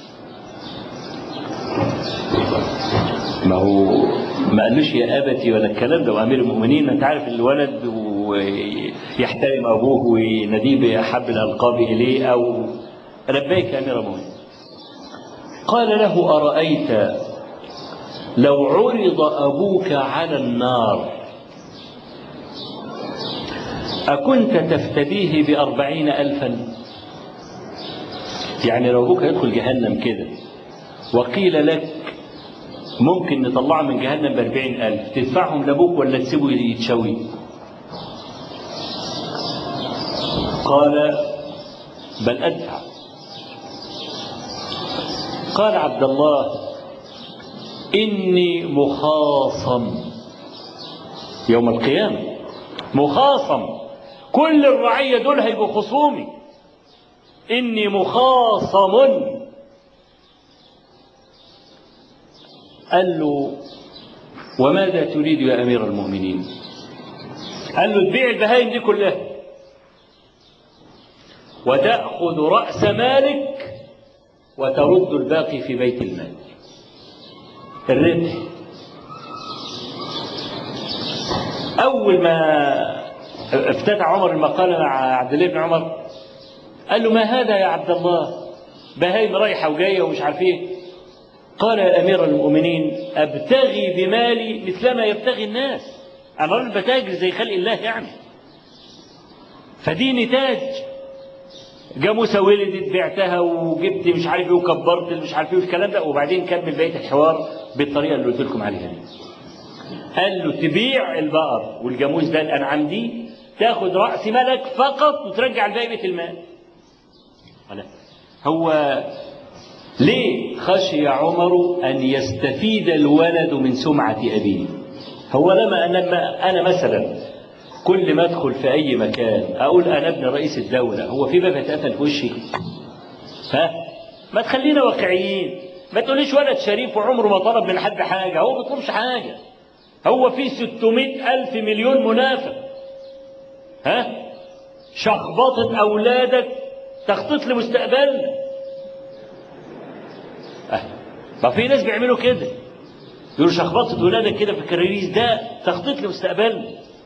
ما هو ما قالوش يا أبتي ولا الكلام ده، وأمير المؤمنين أنت عارف الولد ويحترم أبوه ويناديه بأحب الألقاب إليه، أو لبيك يا أمير المؤمنين. قال له أرأيت لو عرض أبوك على النار أكنت تفتديه ب40,000؟ يعني لو أبوك يدخل جهنم كده وقيل لك ممكن نطلعه من جهنم ب40,000، تدفعهم لأبوك ولا تسيبه يتشوي؟ قال بل أدفع. قال عبد الله إني مخاصم يوم القيامة، مخاصم، كل الرعية دول هيبقوا خصومي، إني مخاصم. قال له وماذا تريد يا أمير المؤمنين؟ قال له تبيع البهائم دي كلها. وتأخذ رأس مالك وترد الباقي في بيت المال. الربح. أول ما افتتح عمر المقالة مع عبد الله بن عمر قال له: ما هذا يا عبد الله؟ بهايم رايحة وجاية ومش عارف ايه. قال: يا أمير المؤمنين، أبتغي بمالي مثلما يبتغي الناس. أنا راجل بتاجر زي خلق الله يعني. فدي نتاج. جاموسة ولدت بعتها وجبت مش عارف ايه وكبرت مش عارف ايه والكلام ده، وبعدين كمل بقية الحوار بالطريقة اللي قلت لكم عليها دي. قال له: تبيع البقر والجاموس ده الأنعام دي، تاخد رأس مالك فقط وترجع الباقي بيت المال. هو ليه خشي عمر أن يستفيد الولد من سمعة أبيه؟ هو لما أنا مثلا كل ما أدخل في أي مكان أقول أنا ابن رئيس الدولة، هو في باب اتقفل في وشي؟ ما تخلينا واقعيين. ما تقوليش ولد شريف وعمره ما طلب من حد حاجة، هو ما بيطلبش حاجة. هو في 600,000 مليون منافق. شخبطة أولادك تخطيط لمستقبلنا. ما في ناس بيعملوا كده، يقولوا شخبطة ولادك كده في الكراريس ده تخطيط لمستقبلنا.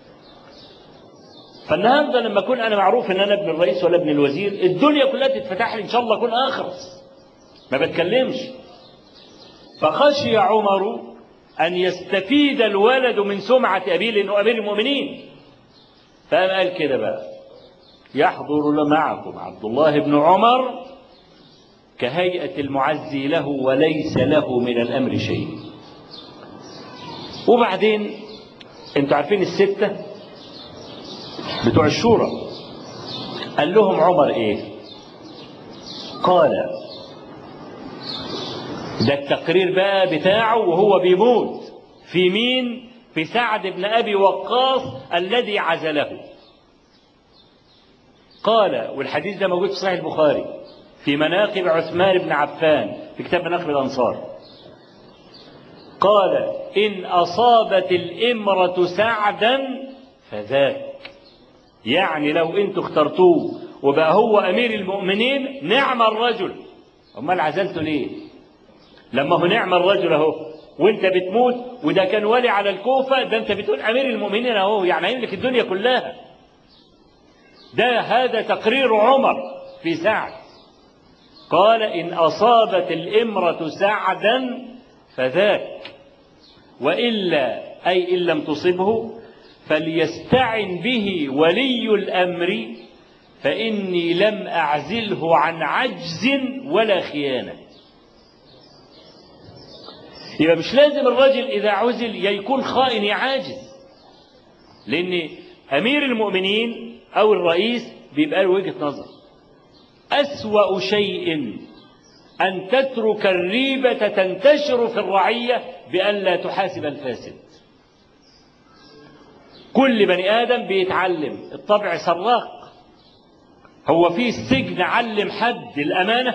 فالنهارده لما اكون انا معروف ان انا ابن الرئيس ولا ابن الوزير، الدنيا كلها تتفتح لي ان شاء الله اكون اخرس، ما بتكلمش. فخشي عمر ان يستفيد الولد من سمعة ابيه لانه امير المؤمنين. فقام قال كده بقى: يحضر معكم عبد الله بن عمر كهيئة المعزي له وليس له من الأمر شيء. وبعدين انتوا عارفين الستة بتوع الشورى قال لهم عمر ايه؟ قال، ده التقرير بقى بتاعه وهو بيموت، في مين؟ في سعد بن أبي وقاص الذي عزله. قال، والحديث ده موجود في صحيح البخاري في مناقب عثمان بن عفان في كتاب مناقب الأنصار. قال: إن أصابت الإمرة سعدا فذاك. يعني لو انتوا اخترتوه وبقى هو أمير المؤمنين نعم الرجل. أمال عزلته ليه؟ لما هو نعم الرجل اهو وانت بتموت، وده كان ولي على الكوفة، ده انت بتقول أمير المؤمنين اهو، يعني هيملك الدنيا كلها. هذا تقرير عمر في سعد. قال: إن أصابت الإمرة سعدا فذاك، وإلا أي إن لم تصبه فليستعن به ولي الأمر، فإني لم أعزله عن عجز ولا خيانة. يبقى مش لازم الرجل إذا عزل يكون خائن يعاجز، لأن أمير المؤمنين أو الرئيس بيبقى له وجهة نظر. أسوأ شيء أن تترك الريبة تنتشر في الرعية بأن لا تحاسب الفاسد. كل بني آدم بيتعلم الطبع سراق. هو في السجن علم حد الأمانة؟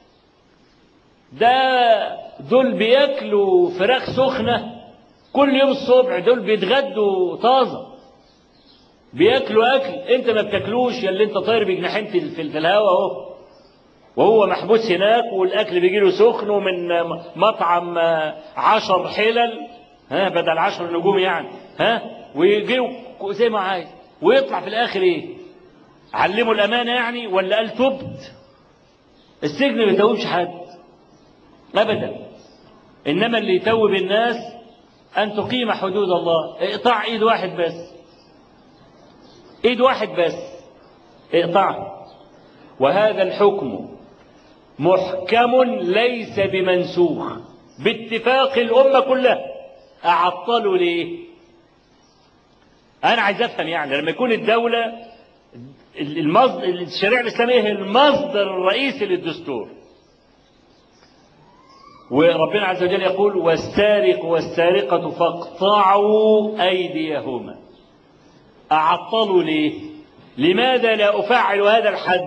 دول بياكلوا فراخ سخنة كل يوم الصبح، دول بيتغدوا طازة، بياكلوا أكل أنت ما بتاكلوش، يا اللي أنت طاير بجناحين في الهواء أهو، وهو محبوس هناك والأكل بيجيله سخن ومن مطعم 10 حلل بدل 10 نجوم يعني ويجيله زي ما عايز، ويطلع في الآخر إيه؟ علموا الأمانة يعني ولا قال تبت؟ السجن ما يتوبش حد أبدا، إنما اللي يتوب الناس أن تقيم حدود الله. اقطع إيد واحد بس، إيد واحد بس اقطعها، وهذا الحكم محكم ليس بمنسوخ باتفاق الأمة كلها. أعطلوا ليه؟ أنا عايز أفهم، يعني لما يكون الدولة الشريعة الإسلامية هي المصدر الرئيسي للدستور، وربنا عز وجل يقول: والسارق والسارقة فاقطعوا أيديهما. أعطلوا ليه؟ لماذا لا أفعل هذا الحد؟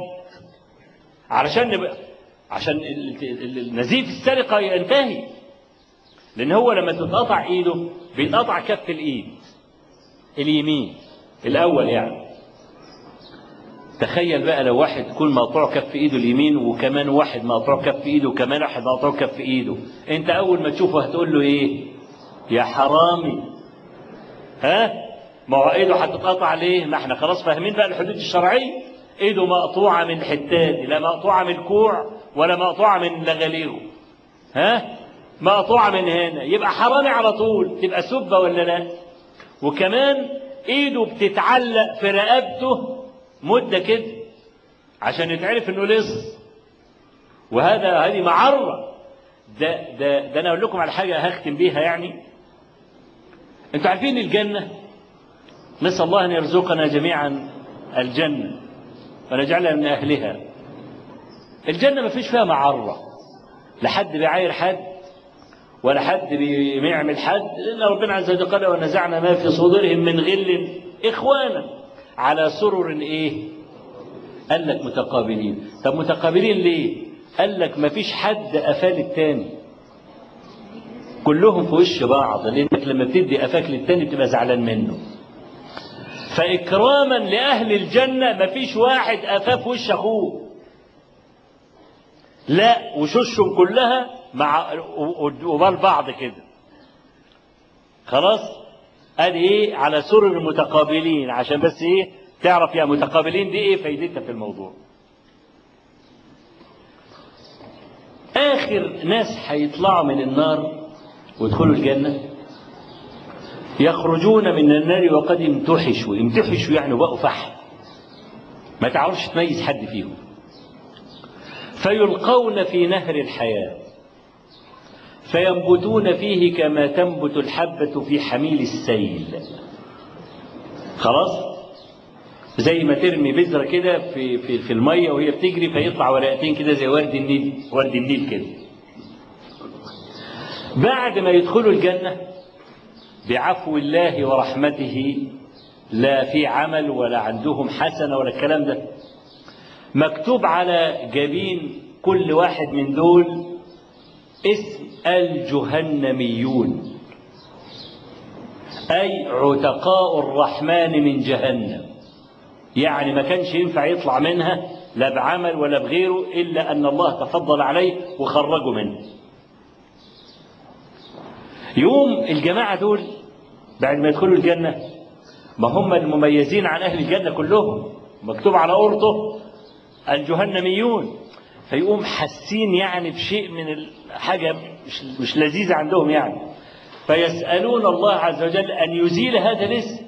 عشان نزيف السرقة ينتهي، لأن هو لما تتقطع إيده بيتقطع كف الإيد اليمين الأول يعني، تخيل بقى لو واحد يكون مقطوع كف ايده اليمين وكمان واحد مقطوع كف ايده وكمان واحد مقطوع كف ايده، انت اول ما تشوفه هتقول له ايه؟ يا حرامي. ها؟ ما هو ايده هتتقطع ليه؟ ما احنا خلاص فاهمين بقى الحدود الشرعيه. ايده مقطوعه من الحتات، لا مقطوعه من الكوع ولا مقطوعه من لغاليغه. ها؟ مقطوعه من هنا، يبقى حرامي على طول. تبقى سبه ولا لا؟ وكمان ايده بتتعلق في رقبته مده كده عشان يتعرف انه لص، هذه معره. ده انا اقول لكم على حاجه هختم بيها يعني. انتوا عارفين الجنه، نسال الله ان يرزقنا جميعا الجنه ونجعلنا من اهلها. الجنه ما فيش فيها معره، لا حد بيعاير حد ولا حد بيعمل حد، لان ربنا عز وجل قال ونزعنا ما في صدورهم من غل اخوانا على سرر ايه؟ قال لك متقابلين. طب متقابلين ليه؟ قال لك ما فيش حد قفاه للتاني، كلهم في وش بعض، لانك لما بتدي قفاك للتاني بتبقى زعلان منه. فاكراما لاهل الجنه ما فيش واحد قفاه في وش اخوه، لا، وشوشهم كلها مع وبال بعض كده. خلاص؟ ادي ايه؟ على سرر متقابلين، عشان بس ايه تعرف يا متقابلين دي ايه فايدتها في الموضوع. اخر ناس هيطلعوا من النار ويدخلوا الجنه يخرجون من النار وقد امتحشوا. يعني بقوا فحم، ما تعرفش تميز حد فيهم. فيلقون في نهر الحياة فينبتون فيه كما تنبت الحبة في حميل السيل. خلاص؟ زي ما ترمي بذرة كده في المية وهي بتجري فيطلع ورقتين كده زي ورد النيل كده. بعد ما يدخلوا الجنة بعفو الله ورحمته، لا في عمل ولا عندهم حسنة ولا الكلام ده، مكتوب على جبين كل واحد من دول اسم الجهنميون، أي عتقاء الرحمن من جهنم. يعني ما كانش ينفع يطلع منها لا بعمل ولا بغيره إلا أن الله تفضل عليه وخرجه منه. يوم الجماعة دول بعد ما يدخلوا الجنة، ما هم المميزين عن أهل الجنة كلهم، مكتوب على أورطه الجهنميون، فيقوم حاسين يعني بشيء من الحاجة مش لذيذة عندهم يعني، فيسألون الله عز وجل أن يزيل هذا الاسم،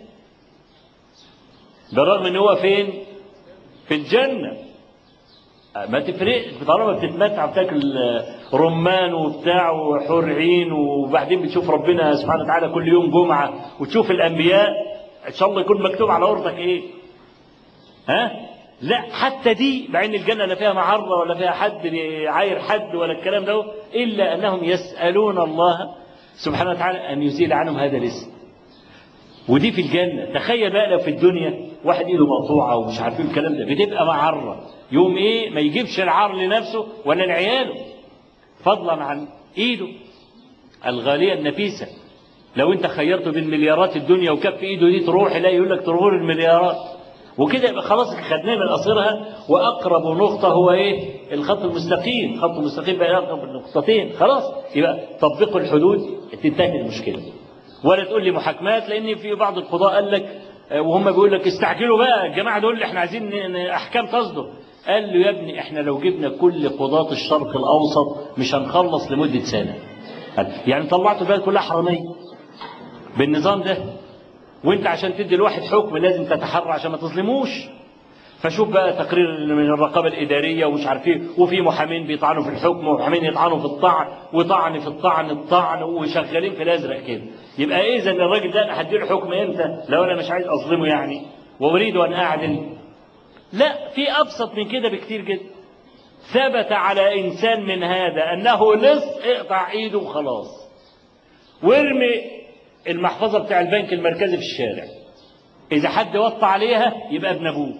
بالرغم أنه هو فين؟ في الجنة. ما تفرق طالما بتتمتع بتاكل رمان وبتاع وحور عين، وبعدين بتشوف ربنا سبحانه وتعالى كل يوم جمعة وتشوف الأنبياء، إن شاء الله يكون مكتوب على أرضك إيه؟ ها؟ لا، حتى دي مع ان الجنه لا فيها معره ولا فيها حد بيعاير حد ولا الكلام ده، الا انهم يسالون الله سبحانه وتعالى ان يزيل عنهم هذا الاسم. ودي في الجنه. تخيل بقى لو في الدنيا واحد ايده مقطوعه ومش عارفين الكلام ده، بتبقى معره، يوم ايه ما يجيبش العار لنفسه ولا لعياله، فضلا عن ايده الغاليه النفيسه. لو انت خيرته بين مليارات الدنيا وكف ايده دي تروح، لا يقول لك تروح المليارات وكده، يبقى خلاص خدناه من قصرها. واقرب نقطه هو ايه؟ الخط المستقيم. خط المستقيم بقى اقرب النقطتين، خلاص يبقى طبقوا الحدود تنتهي المشكله. ولا تقول لي محاكمات، لان في بعض القضاء قال لك وهم بيقول لك استعجلوا بقى الجماعه دول احنا عايزين احكام تصدر. قال له يا ابني احنا لو جبنا كل قضاة الشرق الاوسط مش هنخلص لمده سنه. يعني طلعتوا البلد كلها حراميه بالنظام ده، وانت عشان تدي الواحد حكم لازم تتحرى عشان ما تظلموش. فشوف بقى تقرير من الرقابه الاداريه ومش عارف ايه، وفي محامين بيطعنوا في الحكم ومحامين يطعنوا في الطعن، وطعن في الطعن وشغالين في الازرق كده. يبقى اذا الراجل ده انا هديله حكم امتى؟ لو انا مش عايز اظلمه يعني واريد ان اعدل. لا، في ابسط من كده بكتير جدا. ثبت على انسان من هذا انه لص، اقطع ايده وخلاص، وارمي المحفظة بتاع البنك المركزي في الشارع. إذا حد وطى عليها يبقى ابن أبوه،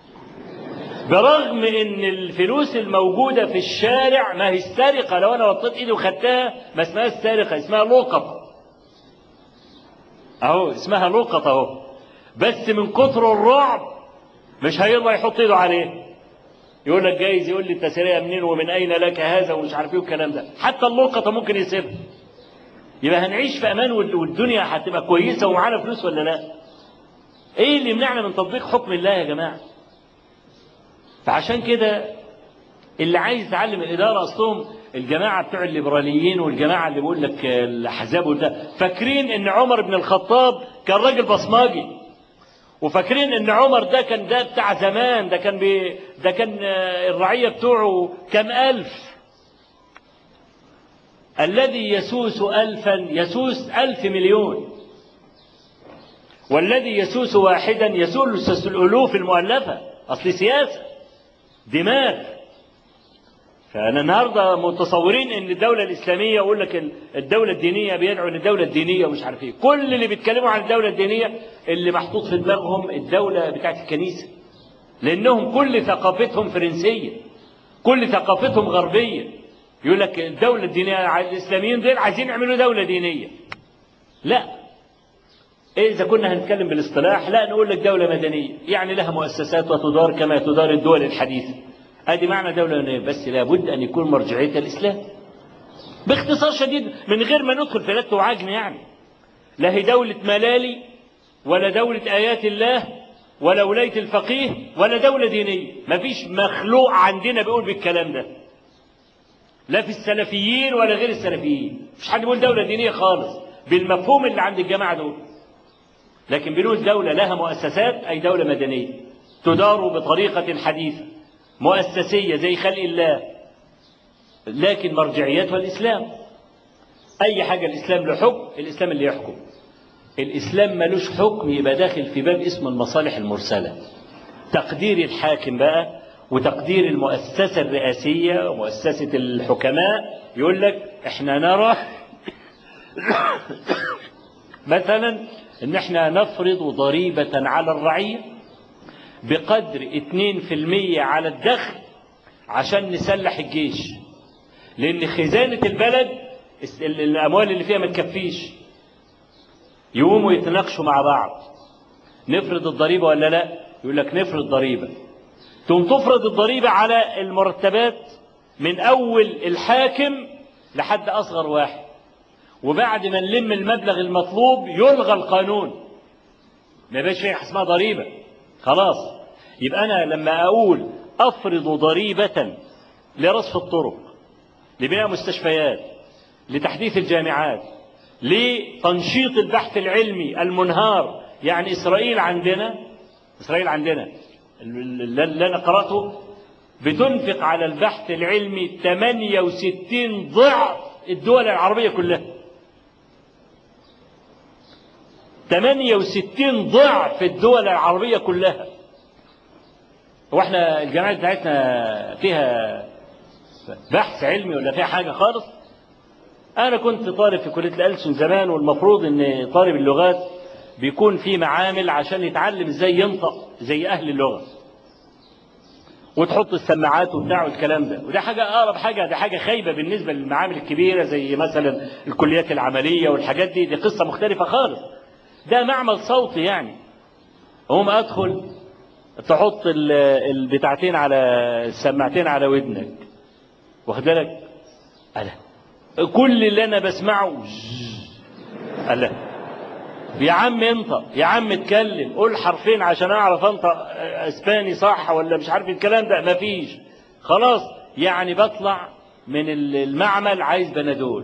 برغم إن الفلوس الموجودة في الشارع ما هي السرقة. لو أنا وطيت إيدي وخدتها ما اسمها السرقة، اسمها لقطة. أهو اسمها لقطة أهو، بس من كتر الرعب مش هيرضى يحط ايده عليه، يقول لك جايز، يقول لي انت سرقه منين ومن اين لك هذا ومش عارف ايه والكلام ده. حتى اللقطه ممكن يسيبها. يبقى هنعيش في امان والدنيا هتبقى كويسه ومعانا فلوس ولا لا؟ ايه اللي يمنعنا من تطبيق حكم الله يا جماعه؟ فعشان كده اللي عايز يتعلم الاداره، اصلهم الجماعه بتوع الليبراليين والجماعه اللي بيقول لك الاحزاب وده، فاكرين ان عمر بن الخطاب كان راجل بصماجي، وفاكرين ان عمر ده كان ده بتاع زمان، ده كان الرعيه بتوعه كم الف. الذي يسوس 1000 يسوس 1000 مليون، والذي يسوس واحدا يسوس الالوف المؤلفه. اصل سياسه دماغ. فانا النهارده متصورين ان الدوله الاسلاميه، يقول لك الدوله الدينيه، بيدعوا للدوله الدينيه ومش عارف ايه. كل اللي بيتكلموا عن الدوله الدينيه اللي محطوط في دماغهم الدوله بتاعت الكنيسه، لانهم كل ثقافتهم فرنسيه، كل ثقافتهم غربيه. يقول لك الدوله الدينيه، الاسلاميين دول عايزين يعملوا دوله دينيه. لا، اذا كنا هنتكلم بالاصطلاح لا، نقول لك دوله مدنيه، يعني لها مؤسسات وتدار كما تدار الدول الحديثه. ادي معنى دوله مدنيه، بس لابد ان يكون مرجعيتها الاسلام. باختصار شديد، من غير ما ندخل في لت وعجن يعني. لا هي دوله ملالي، ولا دوله ايات الله، ولا ولايه الفقيه، ولا دوله دينيه. مفيش مخلوق عندنا بيقول بالكلام ده، لا في السلفيين ولا غير السلفيين. مش حد بيقول دوله دينيه خالص بالمفهوم اللي عند الجماعه دول. لكن بنقول دولة لها مؤسسات، أي دولة مدنية تدار بطريقة حديثة مؤسسية زي خلق الله، لكن مرجعيتها الإسلام. أي حاجة الإسلام له حكم، الإسلام اللي يحكم. الإسلام ملوش حكم يبقى داخل في باب اسمه المصالح المرسلة. تقدير الحاكم بقى وتقدير المؤسسة الرئاسية ومؤسسة الحكماء، يقول لك احنا نرى مثلا ان احنا نفرض ضريبة على الرعية بقدر 2% على الدخل عشان نسلح الجيش، لان خزانة البلد الاموال اللي فيها ما تكفيش. يقوموا يتناقشوا مع بعض، نفرض الضريبة ولا لا؟ يقول لك نفرض ضريبة. تقوم تفرض الضريبة على المرتبات من اول الحاكم لحد اصغر واحد، وبعد ما نلم المبلغ المطلوب يلغى القانون، ما يبقاش فيه اسمها ضريبة خلاص. يبقى أنا لما أقول أفرض ضريبة لرصف الطرق، لبناء مستشفيات، لتحديث الجامعات، لتنشيط البحث العلمي المنهار. يعني إسرائيل عندنا اللي أنا قرأته بتنفق على البحث العلمي 68 ضعف الدول العربية كلها. 68 ضعف الدول العربية كلها. واحنا الجامعات بتاعتنا فيها بحث علمي ولا فيها حاجة خالص؟ أنا كنت طالب في كلية الألسن زمان، والمفروض إن طالب اللغات بيكون في معامل عشان يتعلم إزاي ينطق زي أهل اللغة، وتحط السماعات وبتاع والكلام ده. وده حاجة أقرب حاجة، ده حاجة خايبة بالنسبة للمعامل الكبيرة زي مثلا الكليات العملية والحاجات دي قصة مختلفة خالص. ده معمل صوتي يعني. هم أدخل تحط البتاعتين على السماعتين على ودنك، واخد بالك؟ ألا كل اللي أنا بسمعه ألا يا عم انطق، يا عم اتكلم، قول حرفين عشان أعرف أنطق اسباني صح ولا مش عارف الكلام ده. مفيش خلاص. يعني بطلع من المعمل عايز بنادول،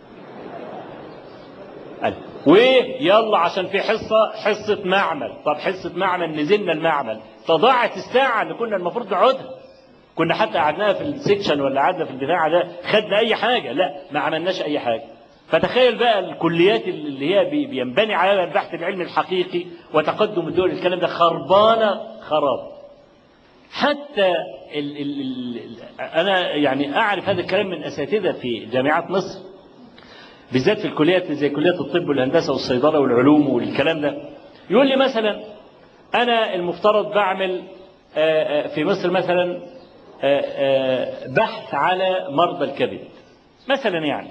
وايه يلا عشان في حصة معمل. طب حصة معمل، نزلنا المعمل فضاعت الساعة اللي كنا المفروض نقعدها. كنا حتى قعدناها في السكشن ولا قعدنا في البتاع ده، خدنا اي حاجة؟ لا، ما عملناش اي حاجة. فتخيل بقى الكليات اللي هي بينبني على البحث العلمي الحقيقي وتقدم الدول، الكلام ده خربانة خراب. حتى انا يعني اعرف هذا الكلام من اساتذة في جامعات مصر، بالذات في الكليات زي كليات الطب والهندسة والصيدلة والعلوم والكلام ده. يقول لي مثلا أنا المفترض بعمل في مصر مثلا بحث على مرضى الكبد مثلا، يعني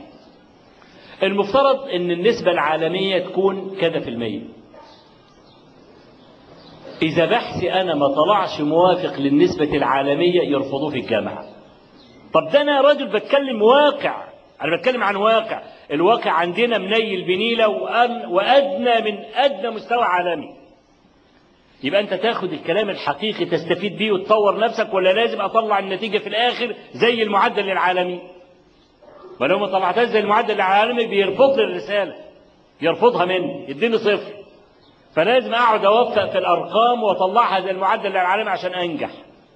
المفترض أن النسبة العالمية تكون كذا %. إذا بحثي أنا ما طلعش موافق للنسبة العالمية يرفضوه في الجامعة. طب ده أنا راجل بتكلم واقع، أنا بتكلم عن واقع، الواقع عندنا منيل بنيلة وأدنى من أدنى مستوى عالمي. يبقى أنت تاخد الكلام الحقيقي تستفيد بيه وتطور نفسك، ولا لازم أطلع النتيجة في الآخر زي المعدل العالمي؟ ولو ما طلعتهاش زي المعدل العالمي بيرفض لي الرسالة، يرفضها مني، يديني صفر. فلازم أقعد أوفق في الأرقام وأطلعها زي المعدل العالمي عشان أنجح.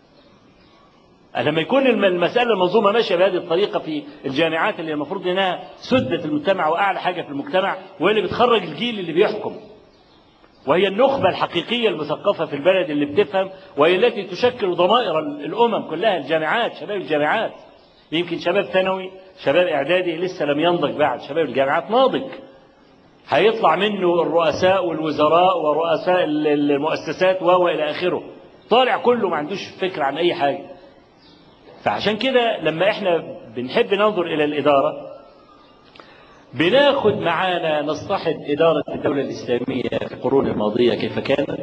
لما يكون المسألة المنظومة ماشية بهذه الطريقة في الجامعات اللي المفروض إنها سدة المجتمع وأعلى حاجة في المجتمع، وهي اللي بتخرج الجيل اللي بيحكم، وهي النخبة الحقيقية المثقفة في البلد اللي بتفهم، وهي التي تشكل ضمائر الأمم كلها. الجامعات، شباب الجامعات، يمكن شباب ثانوي، شباب إعدادي لسه لم ينضج بعد، شباب الجامعات ناضج، هيطلع منه الرؤساء والوزراء ورؤساء المؤسسات وإلى آخره، طالع كله ما عندوش فكرة عن أي حاجة. فعشان كده لما احنا بنحب ننظر إلى الإدارة بناخد معانا نصطحب إدارة الدولة الإسلامية في القرون الماضية كيف كانت،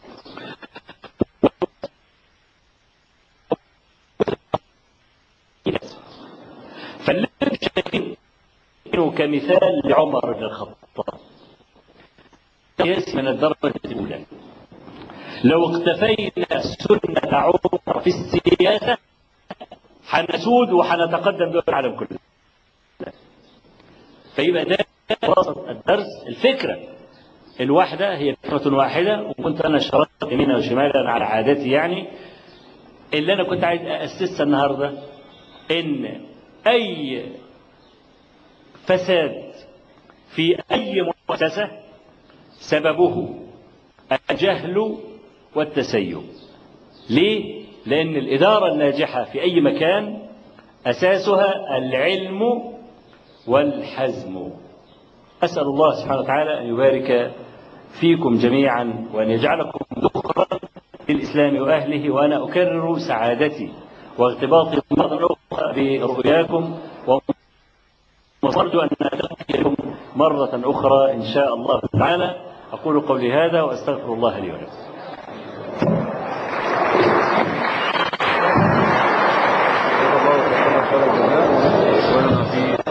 فاللي شايفينه كمثال لعمر بن الخطاب قياس من الدرجة الأولى. لو اقتفينا سنة عمر في السياسة حنسود وحنتقدم دول العالم كله. فيبقى ده خلاصة الدرس، الفكرة الواحدة هي فكرة واحدة، وكنت أنا شرطت يمينا وشمالا على عادتي يعني. اللي أنا كنت عايز أسسها النهاردة إن أي فساد في أي مؤسسة سببه الجهل والتسيب. ليه؟ لأن الإدارة الناجحة في أي مكان أساسها العلم والحزم. أسأل الله سبحانه وتعالى أن يبارك فيكم جميعا وأن يجعلكم ذخرا للإسلام وأهله. وأنا أكرر سعادتي واغتباطي مرة أخرى برؤياكم، وأرجو أن ألتقيكم مرة أخرى إن شاء الله تعالى. أقول قولي هذا وأستغفر الله لي ولكم.